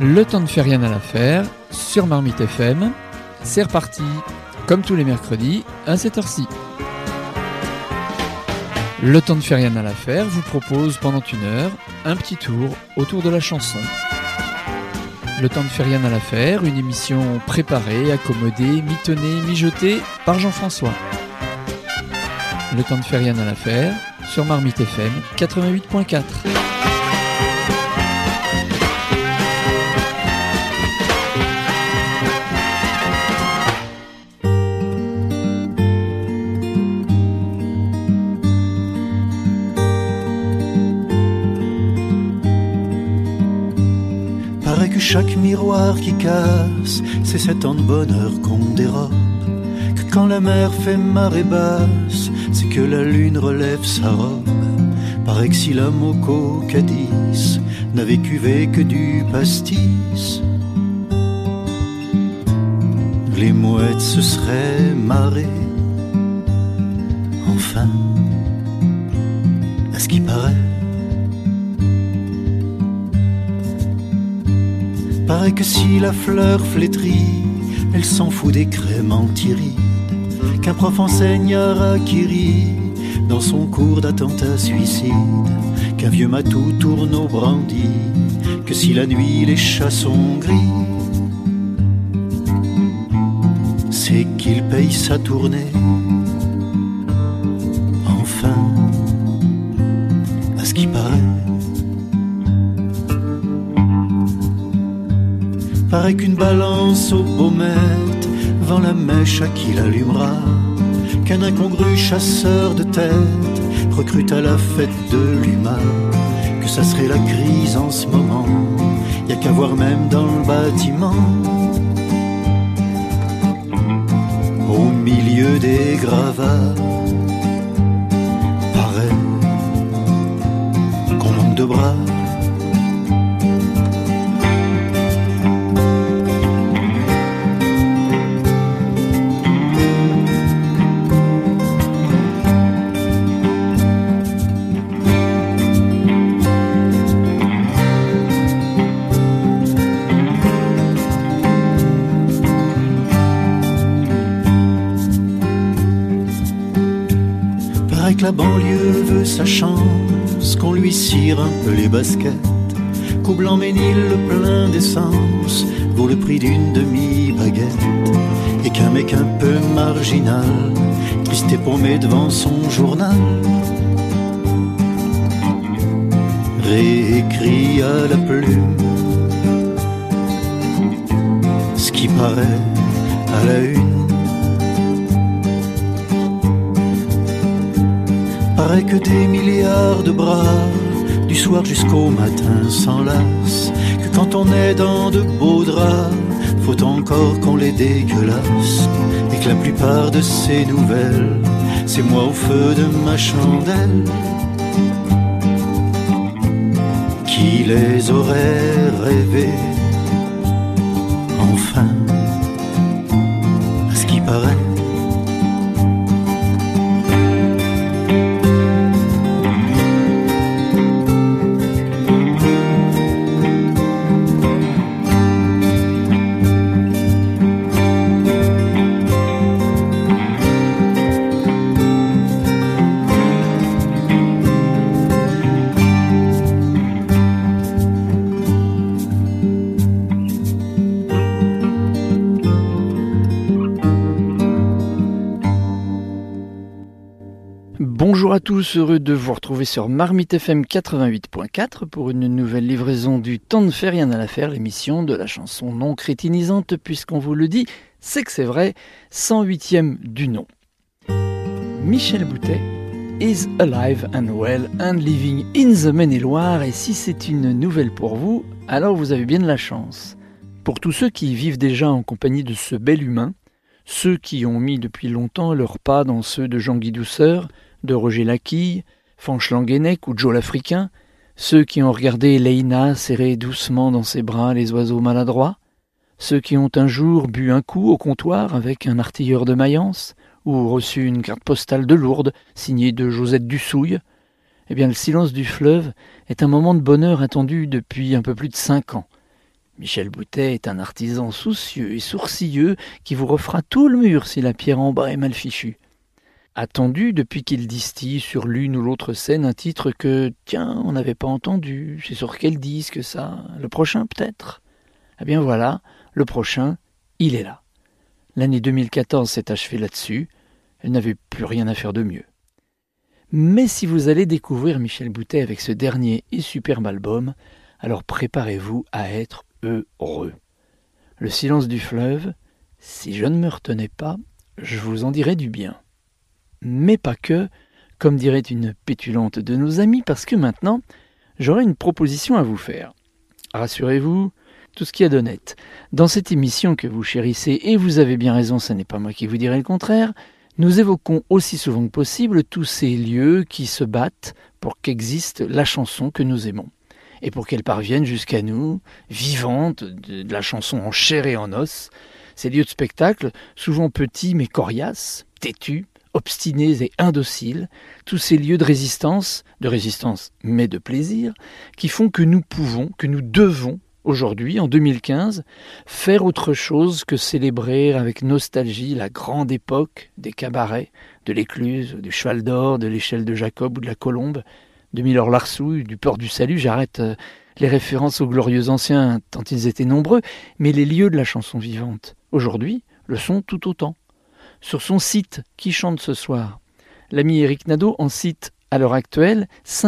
Le temps ne fait rien à l'affaire sur Marmite FM. C'est reparti, comme tous les mercredis, à cette heure-ci. Le temps ne fait rien à l'affaire vous propose pendant une heure un petit tour autour de la chanson. Le temps ne fait rien à l'affaire, une émission préparée, accommodée, mitonnée, mijotée par Jean-François. Le temps ne fait rien à l'affaire sur Marmite FM 88.4. Chaque miroir qui casse, c'est 7 ans de bonheur qu'on dérobe. Que quand la mer fait marée basse, c'est que la lune relève sa robe. Paraît que si la moco Cadiz n'avait cuvé que du pastis, les mouettes se seraient marrées. Enfin, à ce qui paraît. Paraît que si la fleur flétrit, elle s'en fout des crèmes anti-rides qu'un prof enseigne à Rakiri dans son cours d'attentat suicide, qu'un vieux matou tourne au brandy, que si la nuit les chats sont gris, c'est qu'il paye sa tournée. Enfin, à ce qui paraît. Paraît qu'une balance au baumette vend la mèche à qui l'allumera, qu'un incongru chasseur de tête recrute à la fête de l'humain, que ça serait la crise en ce moment, y a qu'à voir même dans le bâtiment. Au milieu des gravats, paraît qu'on manque de bras. La banlieue veut sa chance, qu'on lui cire un peu les baskets, qu'au Blanc-Ménil le plein d'essence vaut le prix d'une demi-baguette, et qu'un mec un peu marginal, triste et paumé devant son journal, réécrit à la plume ce qui paraît à la une. Paraît que des milliards de bras, du soir jusqu'au matin s'enlacent, que quand on est dans de beaux draps, faut encore qu'on les dégueulasse, et que la plupart de ces nouvelles, c'est moi au feu de ma chandelle qui les aurait rêvées. Enfin, à ce qui paraît. Bonjour à tous, heureux de vous retrouver sur Marmite FM 88.4 pour une nouvelle livraison du Temps ne fait rien à l'affaire, l'émission de la chanson non crétinisante, puisqu'on vous le dit, c'est que c'est vrai, 108e du nom. Michel Boutet is alive and well and living in the Maine-et-Loire, et si c'est une nouvelle pour vous, alors vous avez bien de la chance. Pour tous ceux qui vivent déjà en compagnie de ce bel humain, ceux qui ont mis depuis longtemps leurs pas dans ceux de Jean-Guy Douceur, de Roger Laquille, Fanch Languenec ou Joe l'Africain, ceux qui ont regardé Leïna serrer doucement dans ses bras les oiseaux maladroits, ceux qui ont un jour bu un coup au comptoir avec un artilleur de Mayence, ou reçu une carte postale de Lourdes signée de Josette Dussouille, eh bien le silence du fleuve est un moment de bonheur attendu depuis un peu plus de 5 ans. Michel Boutet est un artisan soucieux et sourcilleux qui vous refera tout le mur si la pierre en bas est mal fichue. Attendu depuis qu'il distille sur l'une ou l'autre scène un titre que, tiens, on n'avait pas entendu, c'est sur quel disque ça? Le prochain peut-être? Eh bien voilà, le prochain, il est là. L'année 2014 s'est achevée là-dessus, elle n'avait plus rien à faire de mieux. Mais si vous allez découvrir Michel Boutet avec ce dernier et superbe album, alors préparez-vous à être heureux. Le silence du fleuve, si je ne me retenais pas, je vous en dirais du bien. Mais pas que, comme dirait une pétulante de nos amis, parce que maintenant, j'aurai une proposition à vous faire. Rassurez-vous, tout ce qu'il y a d'honnête. Dans cette émission que vous chérissez, et vous avez bien raison, ce n'est pas moi qui vous dirai le contraire, nous évoquons aussi souvent que possible tous ces lieux qui se battent pour qu'existe la chanson que nous aimons, et pour qu'elle parvienne jusqu'à nous, vivante, de la chanson en chair et en os, ces lieux de spectacle, souvent petits mais coriaces, têtus, obstinés et indociles, tous ces lieux de résistance mais de plaisir, qui font que nous pouvons, que nous devons, aujourd'hui, en 2015, faire autre chose que célébrer avec nostalgie la grande époque des cabarets, de l'Écluse, du Cheval d'Or, de l'Échelle de Jacob ou de la Colombe, de Milord-Larsouille, du Port du Salut. J'arrête les références aux glorieux anciens tant ils étaient nombreux, mais les lieux de la chanson vivante, aujourd'hui, le sont tout autant. Sur son site « Qui chante ce soir ?», l'ami Éric Nadeau en cite à l'heure actuelle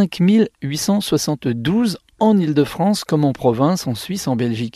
5872 en Île-de-France comme en province, en Suisse, en Belgique.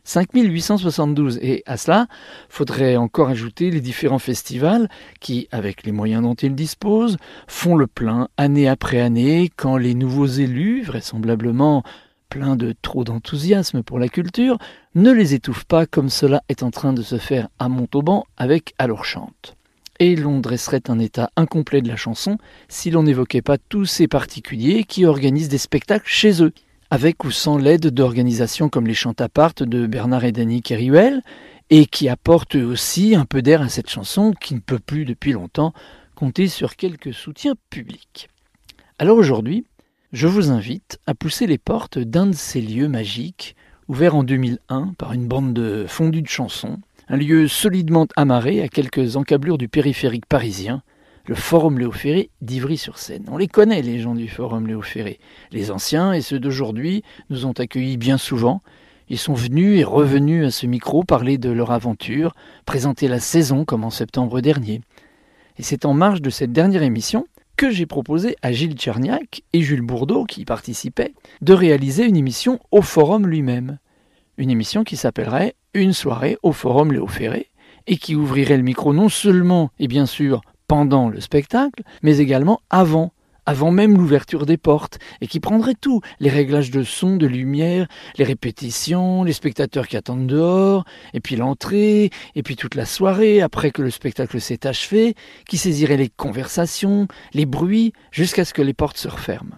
5872. Et à cela, faudrait encore ajouter les différents festivals qui, avec les moyens dont ils disposent, font le plein année après année quand les nouveaux élus, vraisemblablement pleins de trop d'enthousiasme pour la culture, ne les étouffent pas comme cela est en train de se faire à Montauban avec Alors Chante. Et l'on dresserait un état incomplet de la chanson si l'on n'évoquait pas tous ces particuliers qui organisent des spectacles chez eux, avec ou sans l'aide d'organisations comme les Chantapart de Bernard et Dany Kerruel, et qui apportent aussi un peu d'air à cette chanson qui ne peut plus depuis longtemps compter sur quelques soutiens publics. Alors aujourd'hui, je vous invite à pousser les portes d'un de ces lieux magiques, ouvert en 2001 par une bande de fondus de chansons, un lieu solidement amarré à quelques encablures du périphérique parisien, le Forum Léo Ferré d'Ivry-sur-Seine. On les connaît, les gens du Forum Léo Ferré. Les anciens et ceux d'aujourd'hui nous ont accueillis bien souvent. Ils sont venus et revenus à ce micro parler de leur aventure, présenter la saison comme en septembre dernier. Et c'est en marge de cette dernière émission que j'ai proposé à Gilles Tcherniak et Jules Bourdeau, qui y participaient, de réaliser une émission au Forum lui-même. Une émission qui s'appellerait « Une soirée au Forum Léo Ferré » et qui ouvrirait le micro non seulement, et bien sûr, pendant le spectacle, mais également avant même l'ouverture des portes, et qui prendrait tout, les réglages de son, de lumière, les répétitions, les spectateurs qui attendent dehors, et puis l'entrée, et puis toute la soirée, après que le spectacle s'est achevé, qui saisirait les conversations, les bruits, jusqu'à ce que les portes se referment.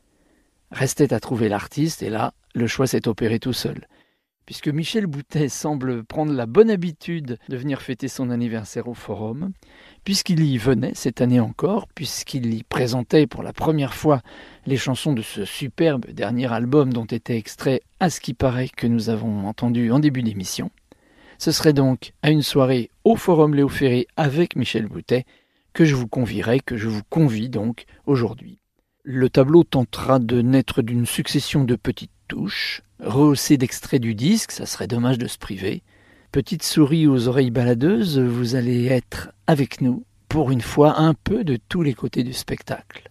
Restait à trouver l'artiste, et là, le choix s'est opéré tout seul. Puisque Michel Boutet semble prendre la bonne habitude de venir fêter son anniversaire au Forum, puisqu'il y venait cette année encore, puisqu'il y présentait pour la première fois les chansons de ce superbe dernier album dont était extrait À ce qui paraît que nous avons entendu en début d'émission. Ce serait donc à une soirée au Forum Léo Ferré avec Michel Boutet que je vous convie donc aujourd'hui. Le tableau tentera de naître d'une succession de petites touches, rehaussées d'extraits du disque, ça serait dommage de se priver. Petite souris aux oreilles baladeuses, vous allez être avec nous pour une fois un peu de tous les côtés du spectacle.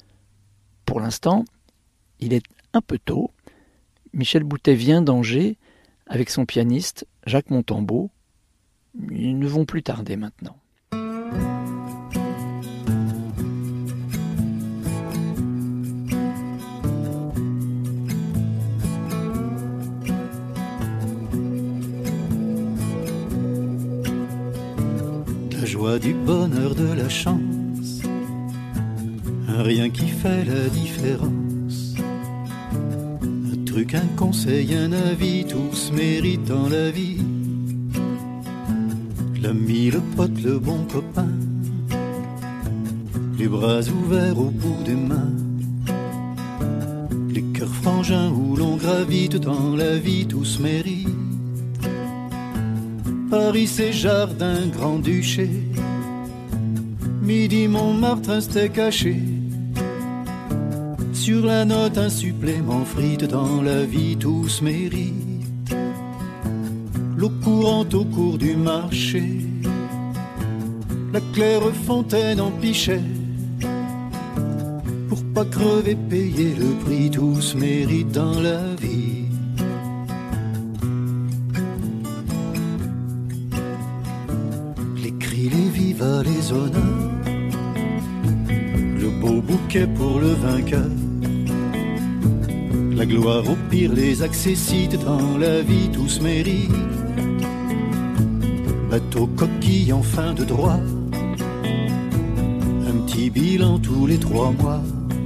Pour l'instant, il est un peu tôt. Michel Boutet vient d'Angers avec son pianiste Jacques Montembeault. Ils ne vont plus tarder maintenant. Joie du bonheur de la chance, un rien qui fait la différence, un truc, un conseil, un avis, tous méritant la vie. L'ami, le pote, le bon copain, les bras ouverts au bout des mains, les cœurs sœurs frangins où l'on gravite dans la vie, tous méritent. Paris, ses jardins, Grand-Duché. Midi, Montmartre, un steak haché. Sur la note, un supplément frite. Dans la vie, tous méritent. L'eau courante au cours du marché. La claire fontaine en pichet. Pour pas crever, payer le prix. Tous méritent dans la vie. Les cris, les vivas, les honneurs. Le beau bouquet pour le vainqueur. La gloire au pire, les accessites. Dans la vie, tous méritent. Bateau coquille en fin de droit. Un petit bilan tous les 3 mois.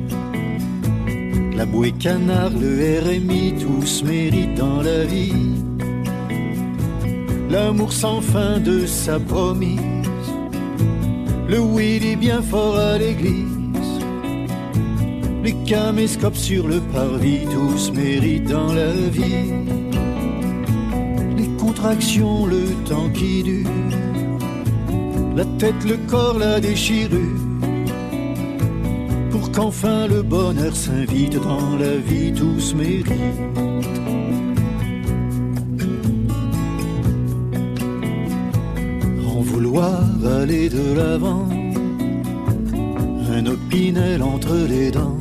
La bouée canard, le RMI, tous méritent dans la vie. L'amour sans fin de sa promise. Le Willy bien fort à l'église. Les caméscopes sur le parvis, tous méritent dans la vie. Les contractions, le temps qui dure. La tête, le corps, la déchirure. Pour qu'enfin le bonheur s'invite dans la vie, tous méritent. En vouloir aller de l'avant, un opinel entre les dents.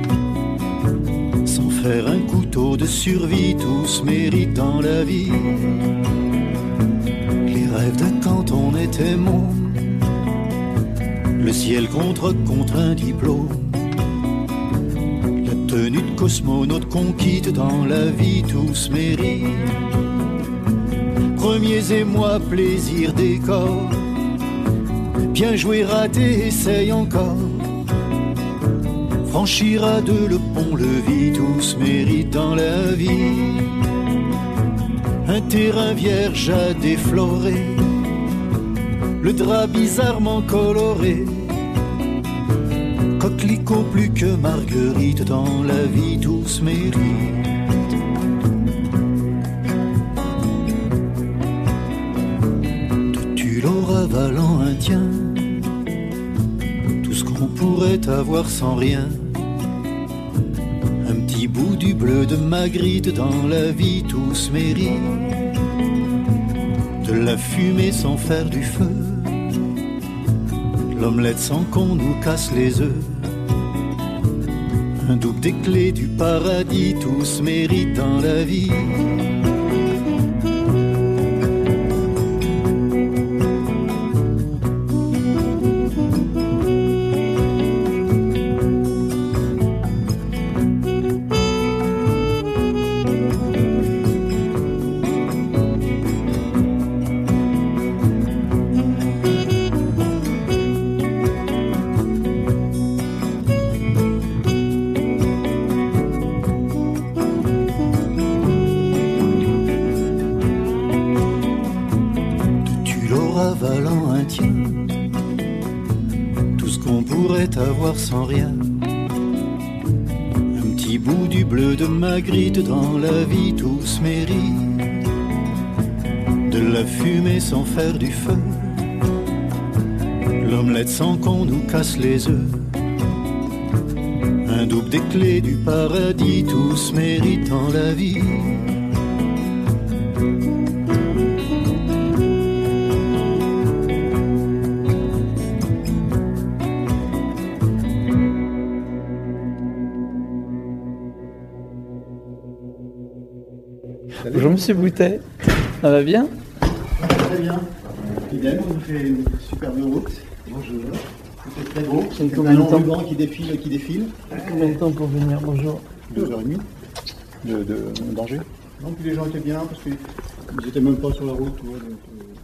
Sans faire un couteau de survie, tous méritent dans la vie. Les rêves de quand on était môme. Le ciel contre un diplôme. La tenue de cosmonaute qu'on quitte dans la vie, tous méritent. Premiers émois, plaisir, décor. Bien joué, raté, essaye encore. Franchir à deux le pont-levis, tous méritent dans la vie. Un terrain vierge à déflorer. Le drap bizarrement coloré. Coquelicot plus que marguerite. Dans la vie, tous méritent. De Tulle ravalant un tien. Tout ce qu'on pourrait avoir sans rien. Un petit bout du bleu de Magritte. Dans la vie, tous méritent. De la fumée sans faire du feu. L'omelette sans qu'on nous casse les œufs. Un double des clés du paradis, tous méritent dans la vie. Ravalant un tien, tout ce qu'on pourrait avoir sans rien. Un petit bout du bleu de Magritte. Dans la vie, tous méritent. De la fumée sans faire du feu. L'omelette sans qu'on nous casse les œufs. Un double des clés du paradis, tous méritent dans la vie. Bonjour Monsieur Boutet, ça va bien? Très bien. Idem, on nous fait une superbe route. Bonjour. C'est très beau. C'est un long ruban qui défile. Combien de temps pour venir? Bonjour. 2h30 de danger. Donc les gens étaient bien parce qu'ils n'étaient même pas sur la route. Ouais, donc,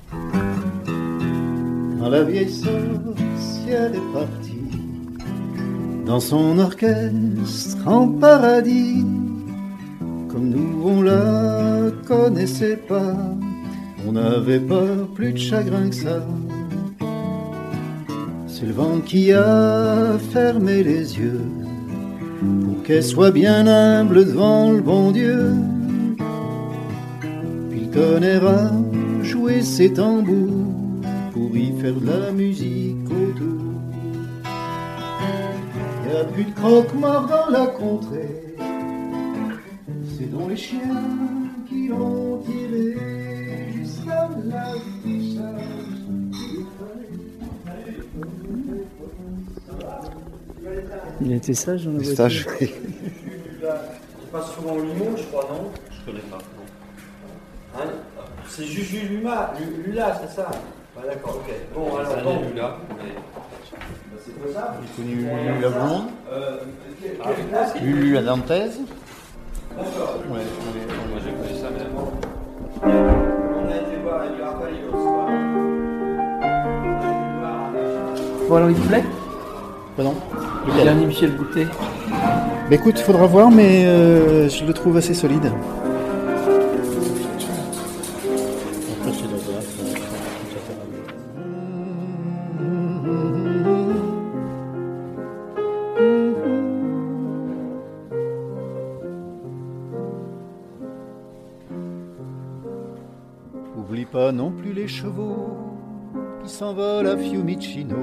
Quand la vieille sorcière est partie dans son orchestre en paradis, comme nous on la connaissait pas, on n'avait pas plus de chagrin que ça. C'est le vent qui a fermé les yeux pour qu'elle soit bien humble devant le bon Dieu. Puis le tonnerre a joué ses tambours pour y faire de la musique autour. Il n'y a plus de croque-mort dans la contrée, c'est donc les chiens qui l'ont tiré jusqu'à la douceur. Il était sage dans la voiture. Sage, oui. Il passe souvent au limon, je crois, non? Je connais pas. Non. Hein? C'est juste Lula, c'est ça? Ah, d'accord, ok. Bon, alors, bon. Lula, mais... c'est pas ça? J'ai connu Lulu la blonde, Lulu la dantaise. D'accord. Ouais, Moi, j'ai connu ça même. On a été voir avec Raphaël au soir. On a été voir avec... Bon alors il te plaît? Pardon? Le dernier Michel Boutet. Bah écoute, il faudra voir, mais je le trouve assez solide. Oublie pas non plus les chevaux qui s'envolent à Fiumicino,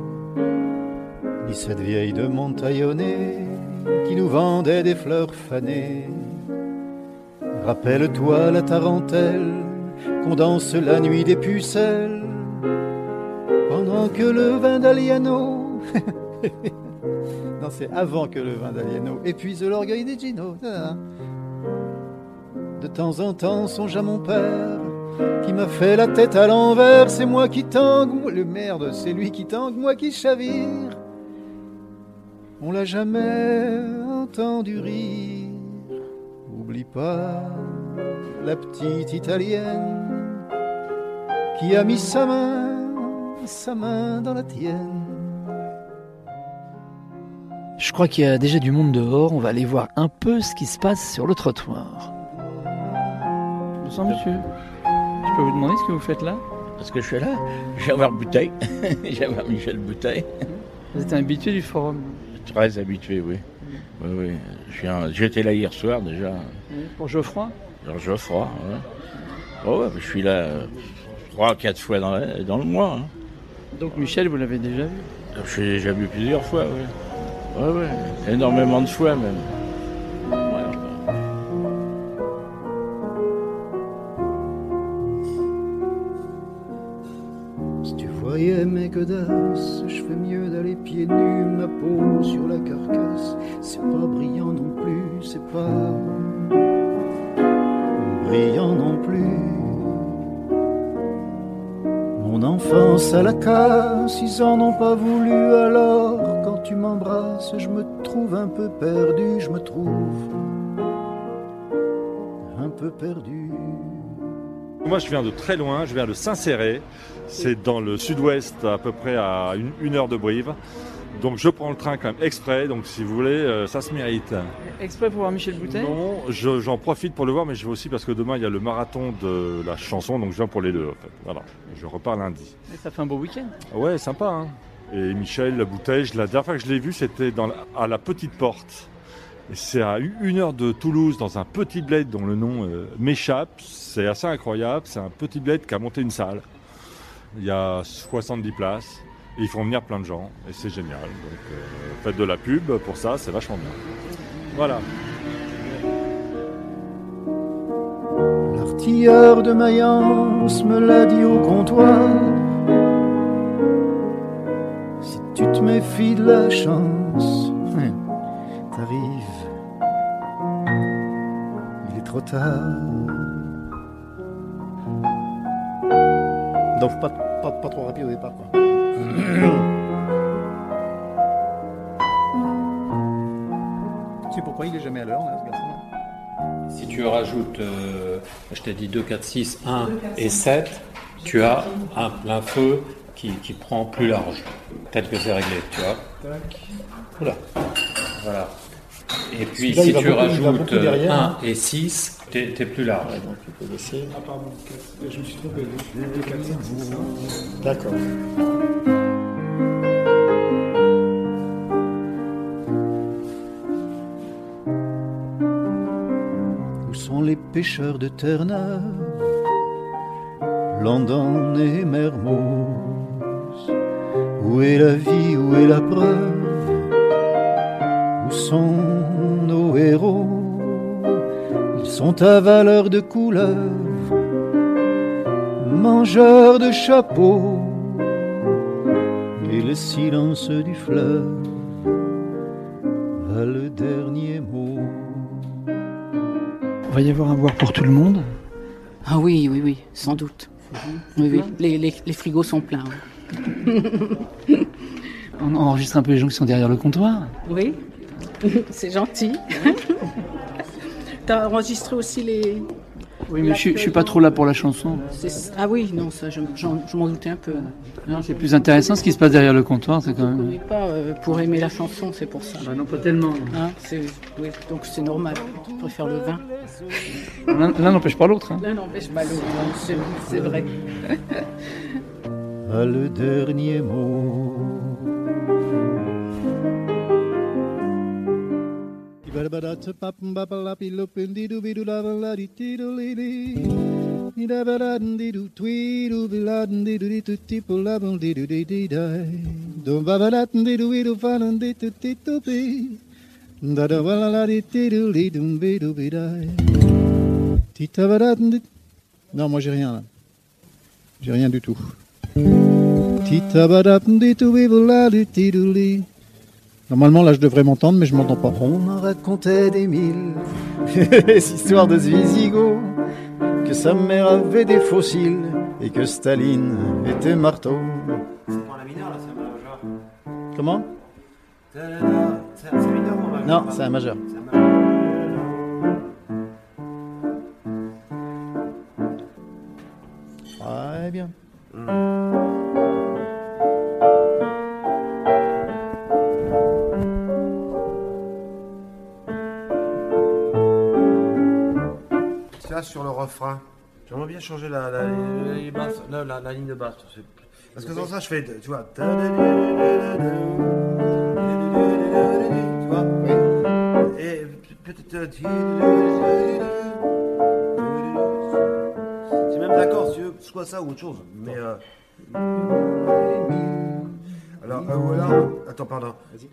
ni cette vieille de Montaillonnet qui nous vendait des fleurs fanées. Rappelle-toi la tarentelle qu'on danse la nuit des pucelles, pendant que le vin d'Aliano non, c'est avant que le vin d'Aliano épuise l'orgueil des Gino. De temps en temps songe à mon père qui m'a fait la tête à l'envers. C'est moi qui tangue, le merde, c'est lui qui tangue, moi qui chavire. On l'a jamais entendu rire. Oublie pas la petite italienne qui a mis sa main dans la tienne. Je crois qu'il y a déjà du monde dehors. On va aller voir un peu ce qui se passe sur le trottoir. Bonsoir monsieur. Je peux vous demander ce que vous faites là? Parce que je suis là, je viens voir Bouteille, je viens voir Michel Bouteille. Vous êtes un habitué du forum? Très habitué, oui. Oui. J'étais là hier soir déjà. Pour Geoffroy? Alors Geoffroy, ouais. Oh, ouais, je suis là 3-4 fois dans le mois. Hein. Donc Michel, vous l'avez déjà vu? Je l'ai déjà vu plusieurs fois, oui. Ouais, énormément de fois même. Voyez mes godasses, je fais mieux d'aller pieds nus, ma peau sur la carcasse. C'est pas brillant non plus, c'est pas brillant non plus. Mon enfance à la casse, ils en ont pas voulu. Alors quand tu m'embrasses, je me trouve un peu perdu, je me trouve un peu perdu. Moi je viens de très loin, je viens de Saint-Céré, c'est dans le sud-ouest à peu près à une heure de Brive. Donc je prends le train quand même exprès, donc si vous voulez, ça se mérite. Exprès pour voir Michel Boutet? Non, j'en profite pour le voir, mais je vais aussi parce que demain il y a le marathon de la chanson, donc je viens pour les deux en fait. Voilà, je repars lundi. Et ça fait un beau week-end. Ouais, sympa hein. Et Michel Boutet, la dernière fois que je l'ai vu, c'était à la Petite Porte. Et c'est à 1 heure de Toulouse, dans un petit bled dont le nom m'échappe. C'est assez incroyable. C'est un petit bled qui a monté une salle. Il y a 70 places. Et ils font venir plein de gens. Et c'est génial. Donc faites de la pub pour ça, c'est vachement bien. Voilà. L'artilleur de Mayence me l'a dit au comptoir. Si tu te méfies de la chance, t'arrives. Il est trop tard. Donc pas trop rapide au départ, quoi. Tu sais pourquoi il est jamais à l'heure, là, ce garçon-là? Si tu rajoutes, je t'ai dit 2, 4, 6, 1 et 7, tu as un plein feu qui prend plus large. Peut-être que c'est réglé, tu vois. Tac. Oula. Voilà. Et puis Là, si il va tu beaucoup- il va rajoutes beaucoup derrière, 1 hein. et 6, t'es plus large. Donc il peut laisser. Ah pardon, je me suis trompé. 2, 4, 5, 6. D'accord. sont les pêcheurs de Terre-Neuve, Landon et Mermoz. Où est la vie, où est la preuve? Où sont nos héros? Ils sont à valeur de couleuvre, mangeurs de chapeaux, et le silence du fleuve a le dernier mot. Il va y avoir à boire pour tout le monde? Ah oui, oui, oui, sans doute. Oui, oui, les frigos sont pleins. On enregistre un peu les gens qui sont derrière le comptoir? Oui, c'est gentil. T'as enregistré aussi les... Oui, mais je suis pas trop là pour la chanson. Ah oui, non, ça, je m'en doutais un peu. Non, c'est plus intéressant ce qui se passe derrière le comptoir, c'est quand Je ne même... connais pas pour aimer la chanson, c'est pour ça. Bah non, pas tellement. Hein, oui, donc c'est normal, je préfère le vin. L'un n'empêche pas l'autre. Hein. L'un n'empêche pas l'autre, c'est vrai. A le dernier mot. Non, moi j'ai rien là. J'ai rien du tout. Normalement, là, je devrais m'entendre, mais je m'entends pas. On m'en racontait des mille, les histoires de Zvisigo, que sa mère avait des fossiles et que Staline était marteau. C'est pas la mineure là, c'est un majeur. Comment? C'est mineur ou un majeur? Non, c'est un majeur. C'est un majeur. Très bien. Ça sur le refrain. J'aimerais bien changer la ligne de basse. Parce que sans ça, je fais, tu vois. Tu vois? Et peut-être. C'est même d'accord, si tu veux, soit ça ou autre chose. Mais. Alors, voilà. Attends, pardon. Vas-y.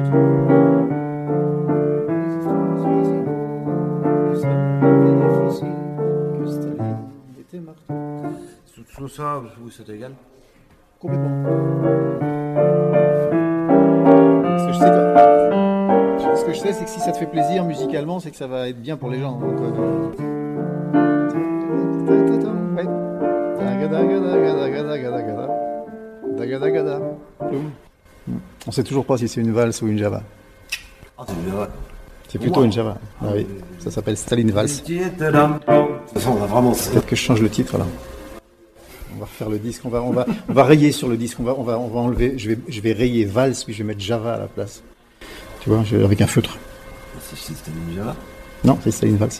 Sous ça, vous, c'est égal? Complètement. Ce que je sais, c'est que si ça te fait plaisir musicalement, c'est que ça va être bien pour les gens. Donc, ouais. On sait toujours pas si c'est une valse ou une java. Ah, c'est une java. C'est plutôt une java. Ah oui. Ça s'appelle Staline Valse. De toute façon, on va vraiment. Peut-être que je change le titre là. On va refaire le disque. On va rayer sur le disque. On va enlever. Je vais rayer Valse puis je vais mettre Java à la place. Tu vois, avec un feutre. C'est Staline Java? Non, c'est Staline Valse.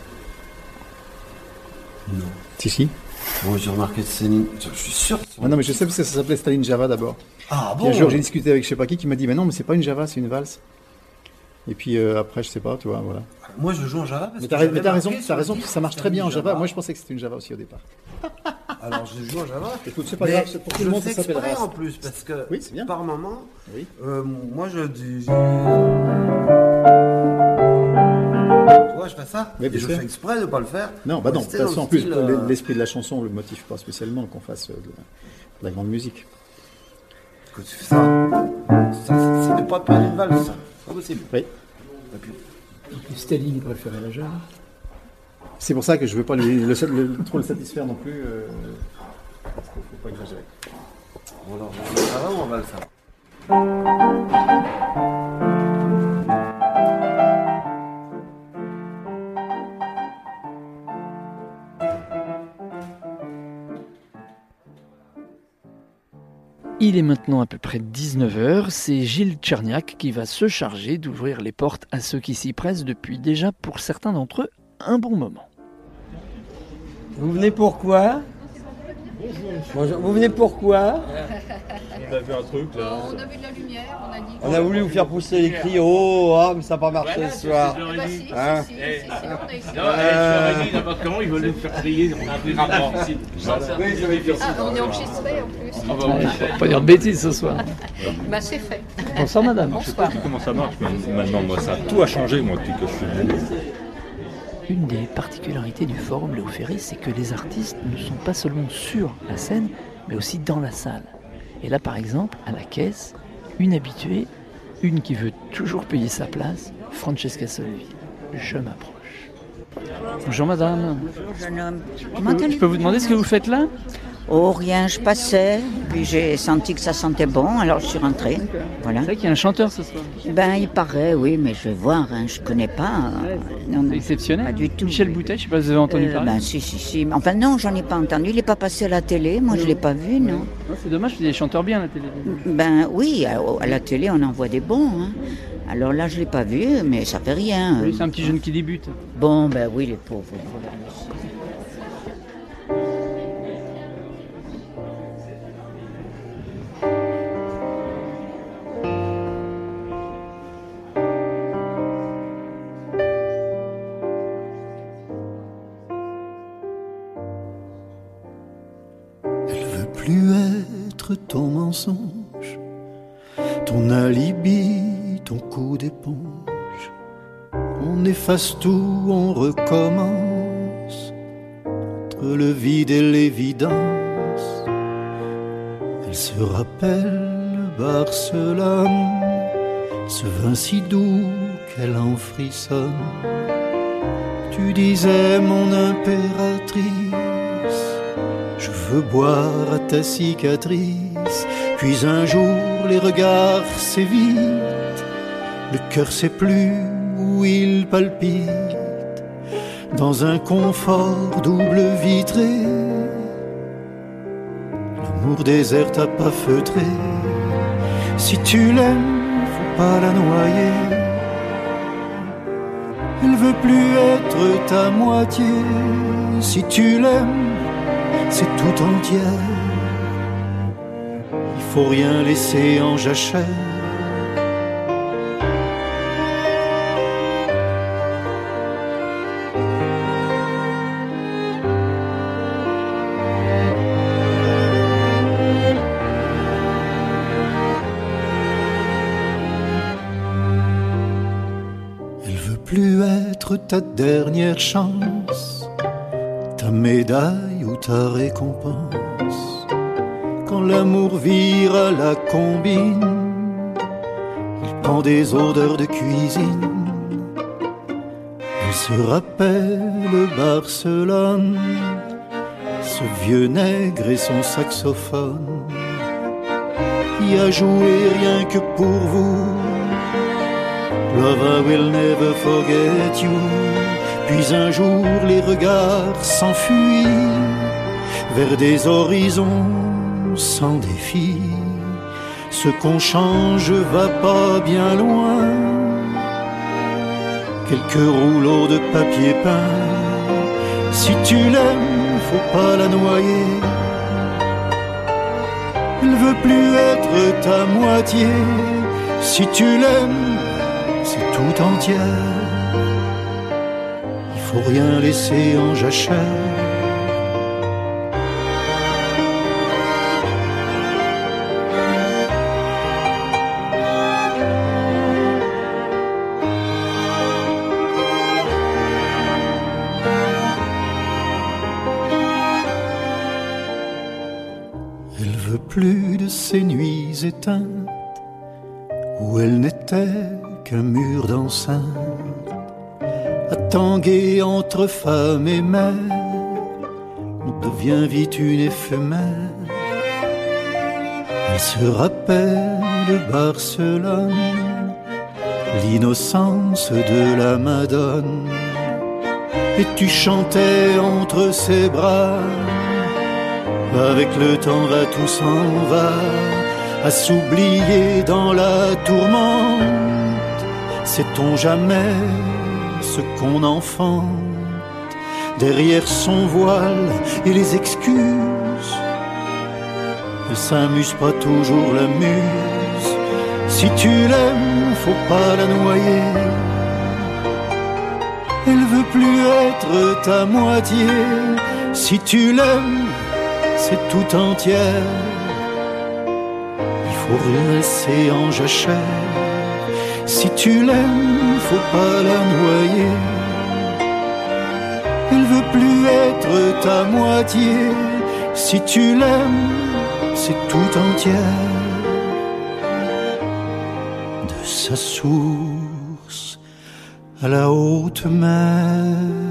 Non. Si. Bon, j'ai remarqué Staline. Je suis sûr. Ah non, mais je sais parce que ça s'appelait Staline Java d'abord. Ah bon? Puis un jour, j'ai discuté avec je sais pas qui m'a dit, mais non, mais c'est pas une Java, c'est une valse. Et puis après, je sais pas, tu vois, voilà. Moi, je joue en Java. Parce Mais que t'as raison, ça marche très bien en Java. Moi, je pensais que c'était une Java aussi au départ. Alors, je joue en Java. Écoute, c'est pas grave, pour tout le monde, ça s'appelle exprès Race. en plus, parce que Oui, c'est bien. par moment, Oui. moi, je dis. Tu vois, je fais ça. Oui, Et bien je sûr. fais exprès de ne pas le faire. Non, bah non, de Rester toute dans façon, le en plus, style, l'esprit de la chanson le motive pas spécialement qu'on fasse de la grande musique. Quand tu fais ça, c'est de pas perdre une valse, ça. C'est pas possible. Oui. Et puis, Staline préférait la Java. C'est pour ça que je veux pas trop le satisfaire non plus. Parce qu'il faut pas exagérer. bon, alors, ça va ou on va le faire? Il est maintenant à peu près 19h, c'est Gilles Tcherniak qui va se charger d'ouvrir les portes à ceux qui s'y pressent depuis déjà, pour certains d'entre eux, un bon moment. Vous venez pourquoi? Bonjour. Vous venez pourquoi? On a vu un truc là. On a vu de la lumière, on a dit. On a voulu vous faire pousser les cris oh, ah, mais ça n'a pas marché ce soir. Bah si, Hein si, on a essayé. Non, je leur ai dit d'abord comment ils veulent nous faire crier, on a un vrai rapport. On est enregistré en plus. Faut pas dire de bêtises ce soir. Bah c'est fait. Bonsoir madame. Bonsoir. Comment ça marche maintenant, moi ça tout a changé moi depuis que je suis venu. Une des particularités du forum Léo Ferré, c'est que les artistes ne sont pas seulement sur la scène, mais aussi dans la salle. Et là, par exemple, à la caisse, une habituée, une qui veut toujours payer sa place, Francesca Solvi. Je m'approche. Bonjour madame. Bonjour jeune homme. Je peux vous demander ce que vous faites là ? Oh rien, je passais, puis j'ai senti que ça sentait bon, alors je suis rentrée. Voilà. C'est vrai qu'il y a un chanteur ce soir. Ben il paraît, oui, mais je vais voir, hein, je connais pas. Non, C'est exceptionnel. pas du tout. Michel Boutet, je sais pas si vous avez entendu parler. Ben si. Enfin non, j'en ai pas entendu, il n'est pas passé à la télé, moi je l'ai pas vu, non. Non, c'est dommage, il y a des chanteurs bien à la télé. Ben oui, à la télé on en voit des bons. Hein. Alors là je l'ai pas vu, mais ça fait rien. Oui, c'est un petit jeune qui débute. Bon ben oui, les pauvres. Plus être ton mensonge, ton alibi, ton coup d'éponge. On efface tout, on recommence. Entre le vide et l'évidence, elle se rappelle Barcelone, ce vin si doux qu'elle en frissonne. Tu disais mon impératrice, je veux boire à ta cicatrice. Puis un jour les regards s'évitent, le cœur sait plus où il palpite. Dans un confort double vitré, l'amour désert t'a pas feutré. Si tu l'aimes, faut pas la noyer. Elle veut plus être ta moitié. Si tu l'aimes, c'est tout entière. Il faut rien laisser en jachère. Elle veut plus être ta dernière chance, ta médaille ou ta récompense. Quand l'amour vire à la combine, il prend des odeurs de cuisine. Elle se rappelle Barcelone, ce vieux nègre et son saxophone, qui a joué rien que pour vous. Love, I will never forget you. Puis un jour les regards s'enfuient vers des horizons sans défi. Ce qu'on change va pas bien loin, quelques rouleaux de papier peint. Si tu l'aimes, faut pas la noyer. Elle veut plus être ta moitié. Si tu l'aimes, c'est tout entière. Il faut rien laisser en jachère. Elle veut plus de ces nuits éteintes où elle n'était qu'un mur d'enceinte, à tanguer entre femme et mère. On devient vite une éphémère. Elle se rappelle Barcelone, l'innocence de la Madone. Et tu chantais entre ses bras, avec le temps va, tout s'en va, à s'oublier dans la tourmente. Sait-on jamais ce qu'on enfante derrière son voile et les excuses? ne s'amuse pas toujours la muse. Si tu l'aimes, faut pas la noyer. Elle veut plus être ta moitié. Si tu l'aimes, c'est tout entière. Il faut rester en jachère. Si tu l'aimes, faut pas la noyer. Elle veut plus être ta moitié. Si tu l'aimes, c'est tout entière. De sa source à la haute mer.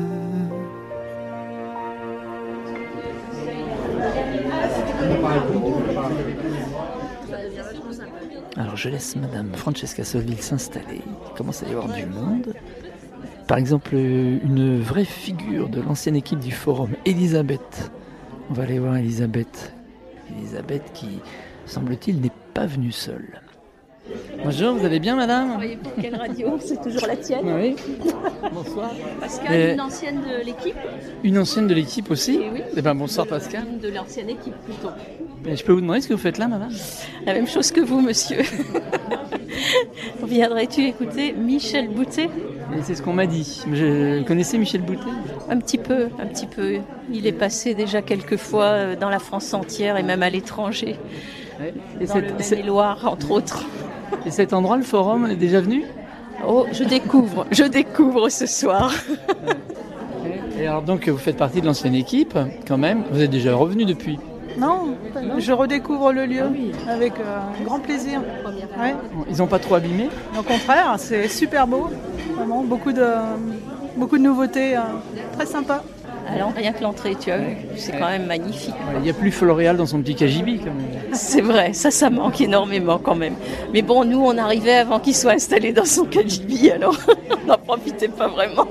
Alors je laisse Madame Francesca Solvil s'installer. Il commence à y avoir du monde. Par exemple, une vraie figure de l'ancienne équipe du Forum, Elisabeth. On va aller voir Elisabeth. Elisabeth qui, semble-t-il, n'est pas venue seule. Bonjour, vous allez bien, madame? Oui, pour quelle radio? C'est toujours la tienne? Oui. Bonsoir. Pascal, une ancienne de l'équipe? Une ancienne de l'équipe aussi? Oui. Eh bien, bonsoir, Pascal. De l'ancienne équipe, plutôt. Et je peux vous demander ce que vous faites là, madame? La même chose que vous, monsieur. Viendrais-tu écouter Michel Boutet? Et c'est ce qu'on m'a dit. Vous connaissez Michel Boutet? Un petit peu. Il est passé déjà quelques fois dans la France entière et même à l'étranger. Ouais. Et dans le Maine-et-Loire, entre autres. Et cet endroit, le Forum, est déjà venu? Oh, je découvre ce soir. Et alors donc, vous faites partie de l'ancienne équipe, quand même. Vous êtes déjà revenu depuis? Non, je redécouvre le lieu avec grand plaisir. Ouais. Ils n'ont pas trop abîmé? Au contraire, c'est super beau. Vraiment, beaucoup de nouveautés, très sympa. Alors, rien que l'entrée, tu as vu, c'est quand même magnifique. Il n'y a plus Floréal dans son petit cagibi, quand même. C'est vrai, ça manque énormément quand même. Mais bon, nous, on arrivait avant qu'il soit installé dans son cagibi, alors on n'en profitait pas vraiment.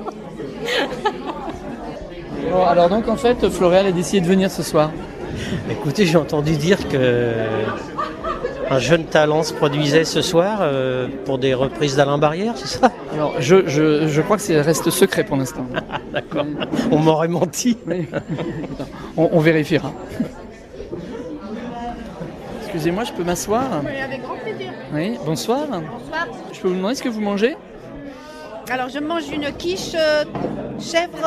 Bon, alors donc, en fait, Floréal a décidé de venir ce soir. Écoutez, j'ai entendu dire qu'un jeune talent se produisait ce soir pour des reprises d'Alain Barrière, c'est ça? Alors, je crois que ça reste secret pour l'instant. D'accord, on m'aurait menti. Oui. On vérifiera. Excusez-moi, je peux m'asseoir? Oui, avec grand plaisir. Oui, bonsoir. Bonsoir. Je peux vous demander ce que vous mangez? Alors, je mange une quiche chèvre...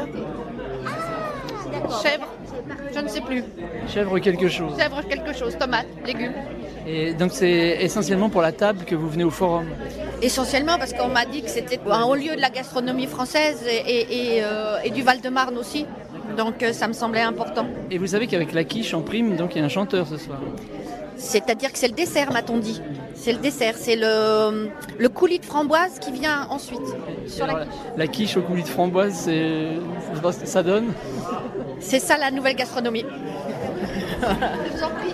Chèvre, je ne sais plus. Chèvre quelque chose. Chèvre quelque chose, tomate, légumes. Et donc c'est essentiellement pour la table que vous venez au Forum? Essentiellement parce qu'on m'a dit que c'était un haut lieu de la gastronomie française et du Val-de-Marne aussi. Donc ça me semblait important. Et vous savez qu'avec la quiche en prime, donc il y a un chanteur ce soir? C'est-à-dire que c'est le dessert, m'a-t-on dit. C'est le dessert, c'est le coulis de framboise qui vient ensuite. Sur la quiche au coulis de framboise, ça donne? C'est ça la nouvelle gastronomie. Je vous en prie.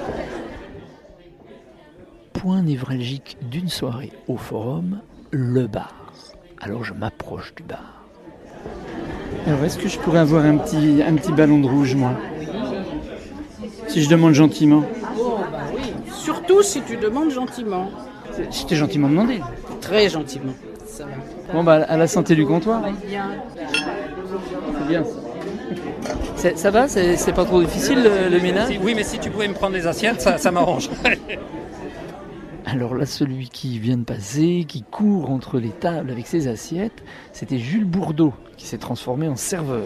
Point névralgique d'une soirée au Forum, le bar. Alors je m'approche du bar. Alors est-ce que je pourrais avoir un petit ballon de rouge, moi? Si je demande gentiment. Oh, bah oui. Surtout si tu demandes gentiment. Je t'ai gentiment demandé. Très gentiment. Ça va. Bon, bah à la santé du comptoir. Bien. C'est bien ça. Ça va? C'est pas trop difficile le ménage? Oui, mais si tu pouvais me prendre des assiettes, ça m'arrange. Alors là, celui qui vient de passer, qui court entre les tables avec ses assiettes, c'était Jules Bourdeau, qui s'est transformé en serveur.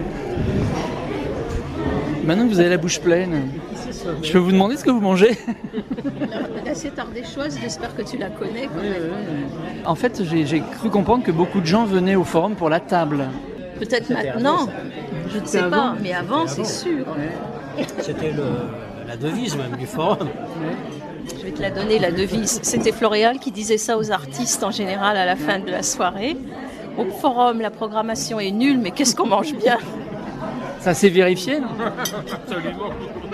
Maintenant que vous avez la bouche pleine, je peux vous demander ce que vous mangez? L'assiette ardéchoise, j'espère que tu la connais quand même. En fait, j'ai cru comprendre que beaucoup de gens venaient au Forum pour la table. Peut-être maintenant, je ne sais pas, mais avant, c'est sûr. C'était la devise même du Forum. Je vais te la donner, la devise. C'était Floréal qui disait ça aux artistes en général à la fin de la soirée. Au Forum, la programmation est nulle, mais qu'est-ce qu'on mange bien? Ça s'est vérifié, non? Absolument.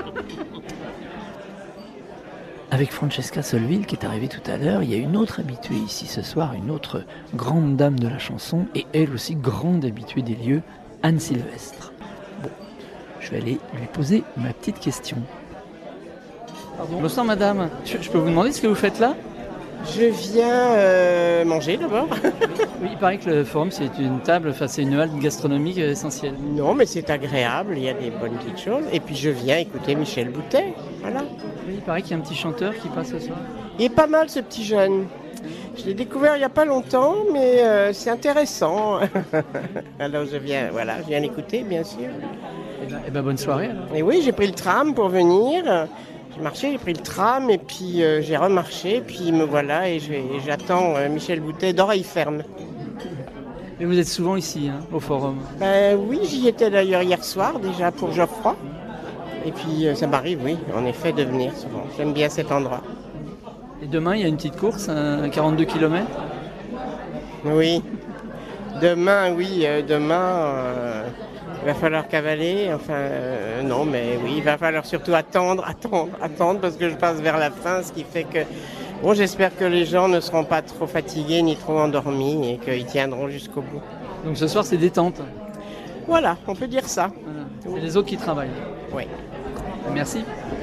Avec Francesca Solvil qui est arrivée tout à l'heure, il y a une autre habituée ici ce soir, une autre grande dame de la chanson, et elle aussi grande habituée des lieux, Anne Sylvestre. Bon, je vais aller lui poser ma petite question. Pardon. Bonsoir madame, je peux vous demander ce que vous faites là? Je viens manger d'abord. Oui, il paraît que le Forum c'est une table, enfin c'est une halte gastronomique essentielle. Non, mais c'est agréable, il y a des bonnes petites choses. Et puis je viens écouter Michel Boutet, voilà. Oui, il paraît qu'il y a un petit chanteur qui passe ce soir. Il est pas mal ce petit jeune. Je l'ai découvert il n'y a pas longtemps, mais c'est intéressant. Alors je viens l'écouter, bien sûr. Eh ben, bonne soirée alors. Et oui, j'ai pris le tram pour venir. J'ai marché, j'ai pris le tram et puis j'ai remarché, puis me voilà et j'attends Michel Boutet d'oreille ferme. Et vous êtes souvent ici, au Forum? Oui, j'y étais d'ailleurs hier soir déjà pour Geoffroy. Et puis ça m'arrive, oui, en effet, de venir souvent. J'aime bien cet endroit. Et demain, il y a une petite course, 42 km? Oui. Demain, il va falloir cavaler. Non, mais oui, il va falloir surtout attendre, parce que je passe vers la fin, ce qui fait que... Bon, j'espère que les gens ne seront pas trop fatigués ni trop endormis et qu'ils tiendront jusqu'au bout. Donc ce soir, c'est détente? Voilà, on peut dire ça. Voilà. C'est les autres qui travaillent? Oui. Merci.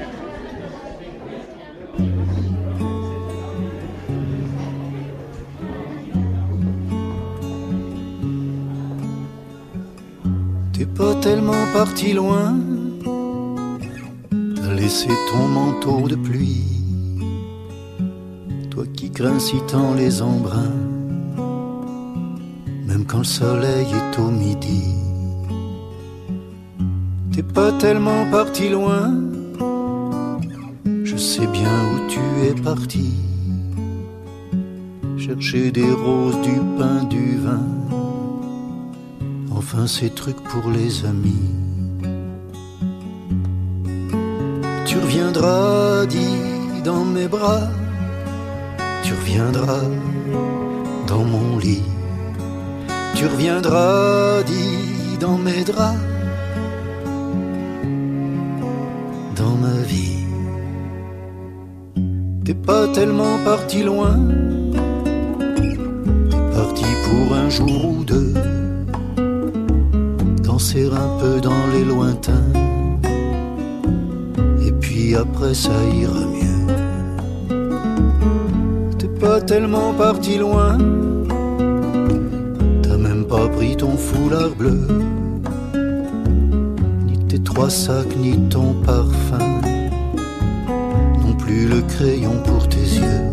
T'es pas tellement parti loin, t'as laissé ton manteau de pluie. Toi qui crains si tant les embruns, même quand le soleil est au midi. T'es pas tellement parti loin, je sais bien où tu es parti. Chercher des roses, du pain, du vin, enfin ces trucs pour les amis. Tu reviendras, dis, dans mes bras. Tu reviendras dans mon lit. Tu reviendras, dis, dans mes draps. Dans ma vie. T'es pas tellement parti loin. T'es parti pour un jour ou deux, danser un peu dans les lointains, et puis après ça ira mieux. T'es pas tellement parti loin, t'as même pas pris ton foulard bleu, ni tes 3 sacs, ni ton parfum, non plus le crayon pour tes yeux.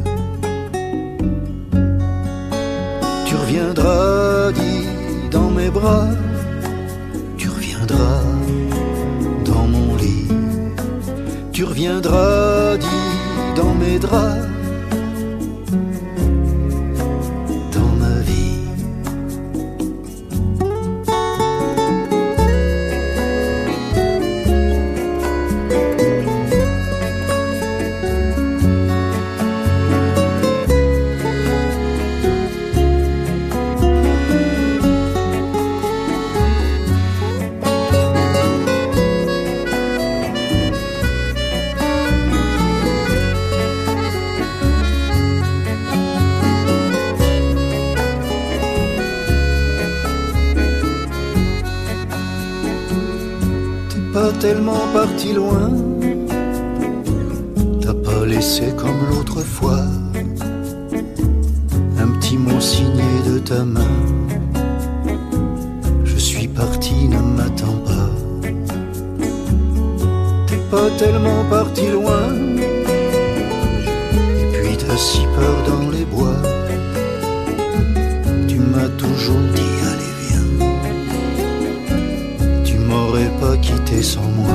Tu reviendras, dis, dans mes bras. Tu reviendras dans mon lit. Tu reviendras, dis, dans mes draps. Dans ma vie. Tellement parti loin, t'as pas laissé comme l'autre fois un petit mot signé de ta main. Je suis parti, ne m'attends pas. T'es pas tellement parti loin, et puis t'as si peur dans les bois. Tu m'as toujours dit allez viens, tu m'aurais pas quitté sans moi.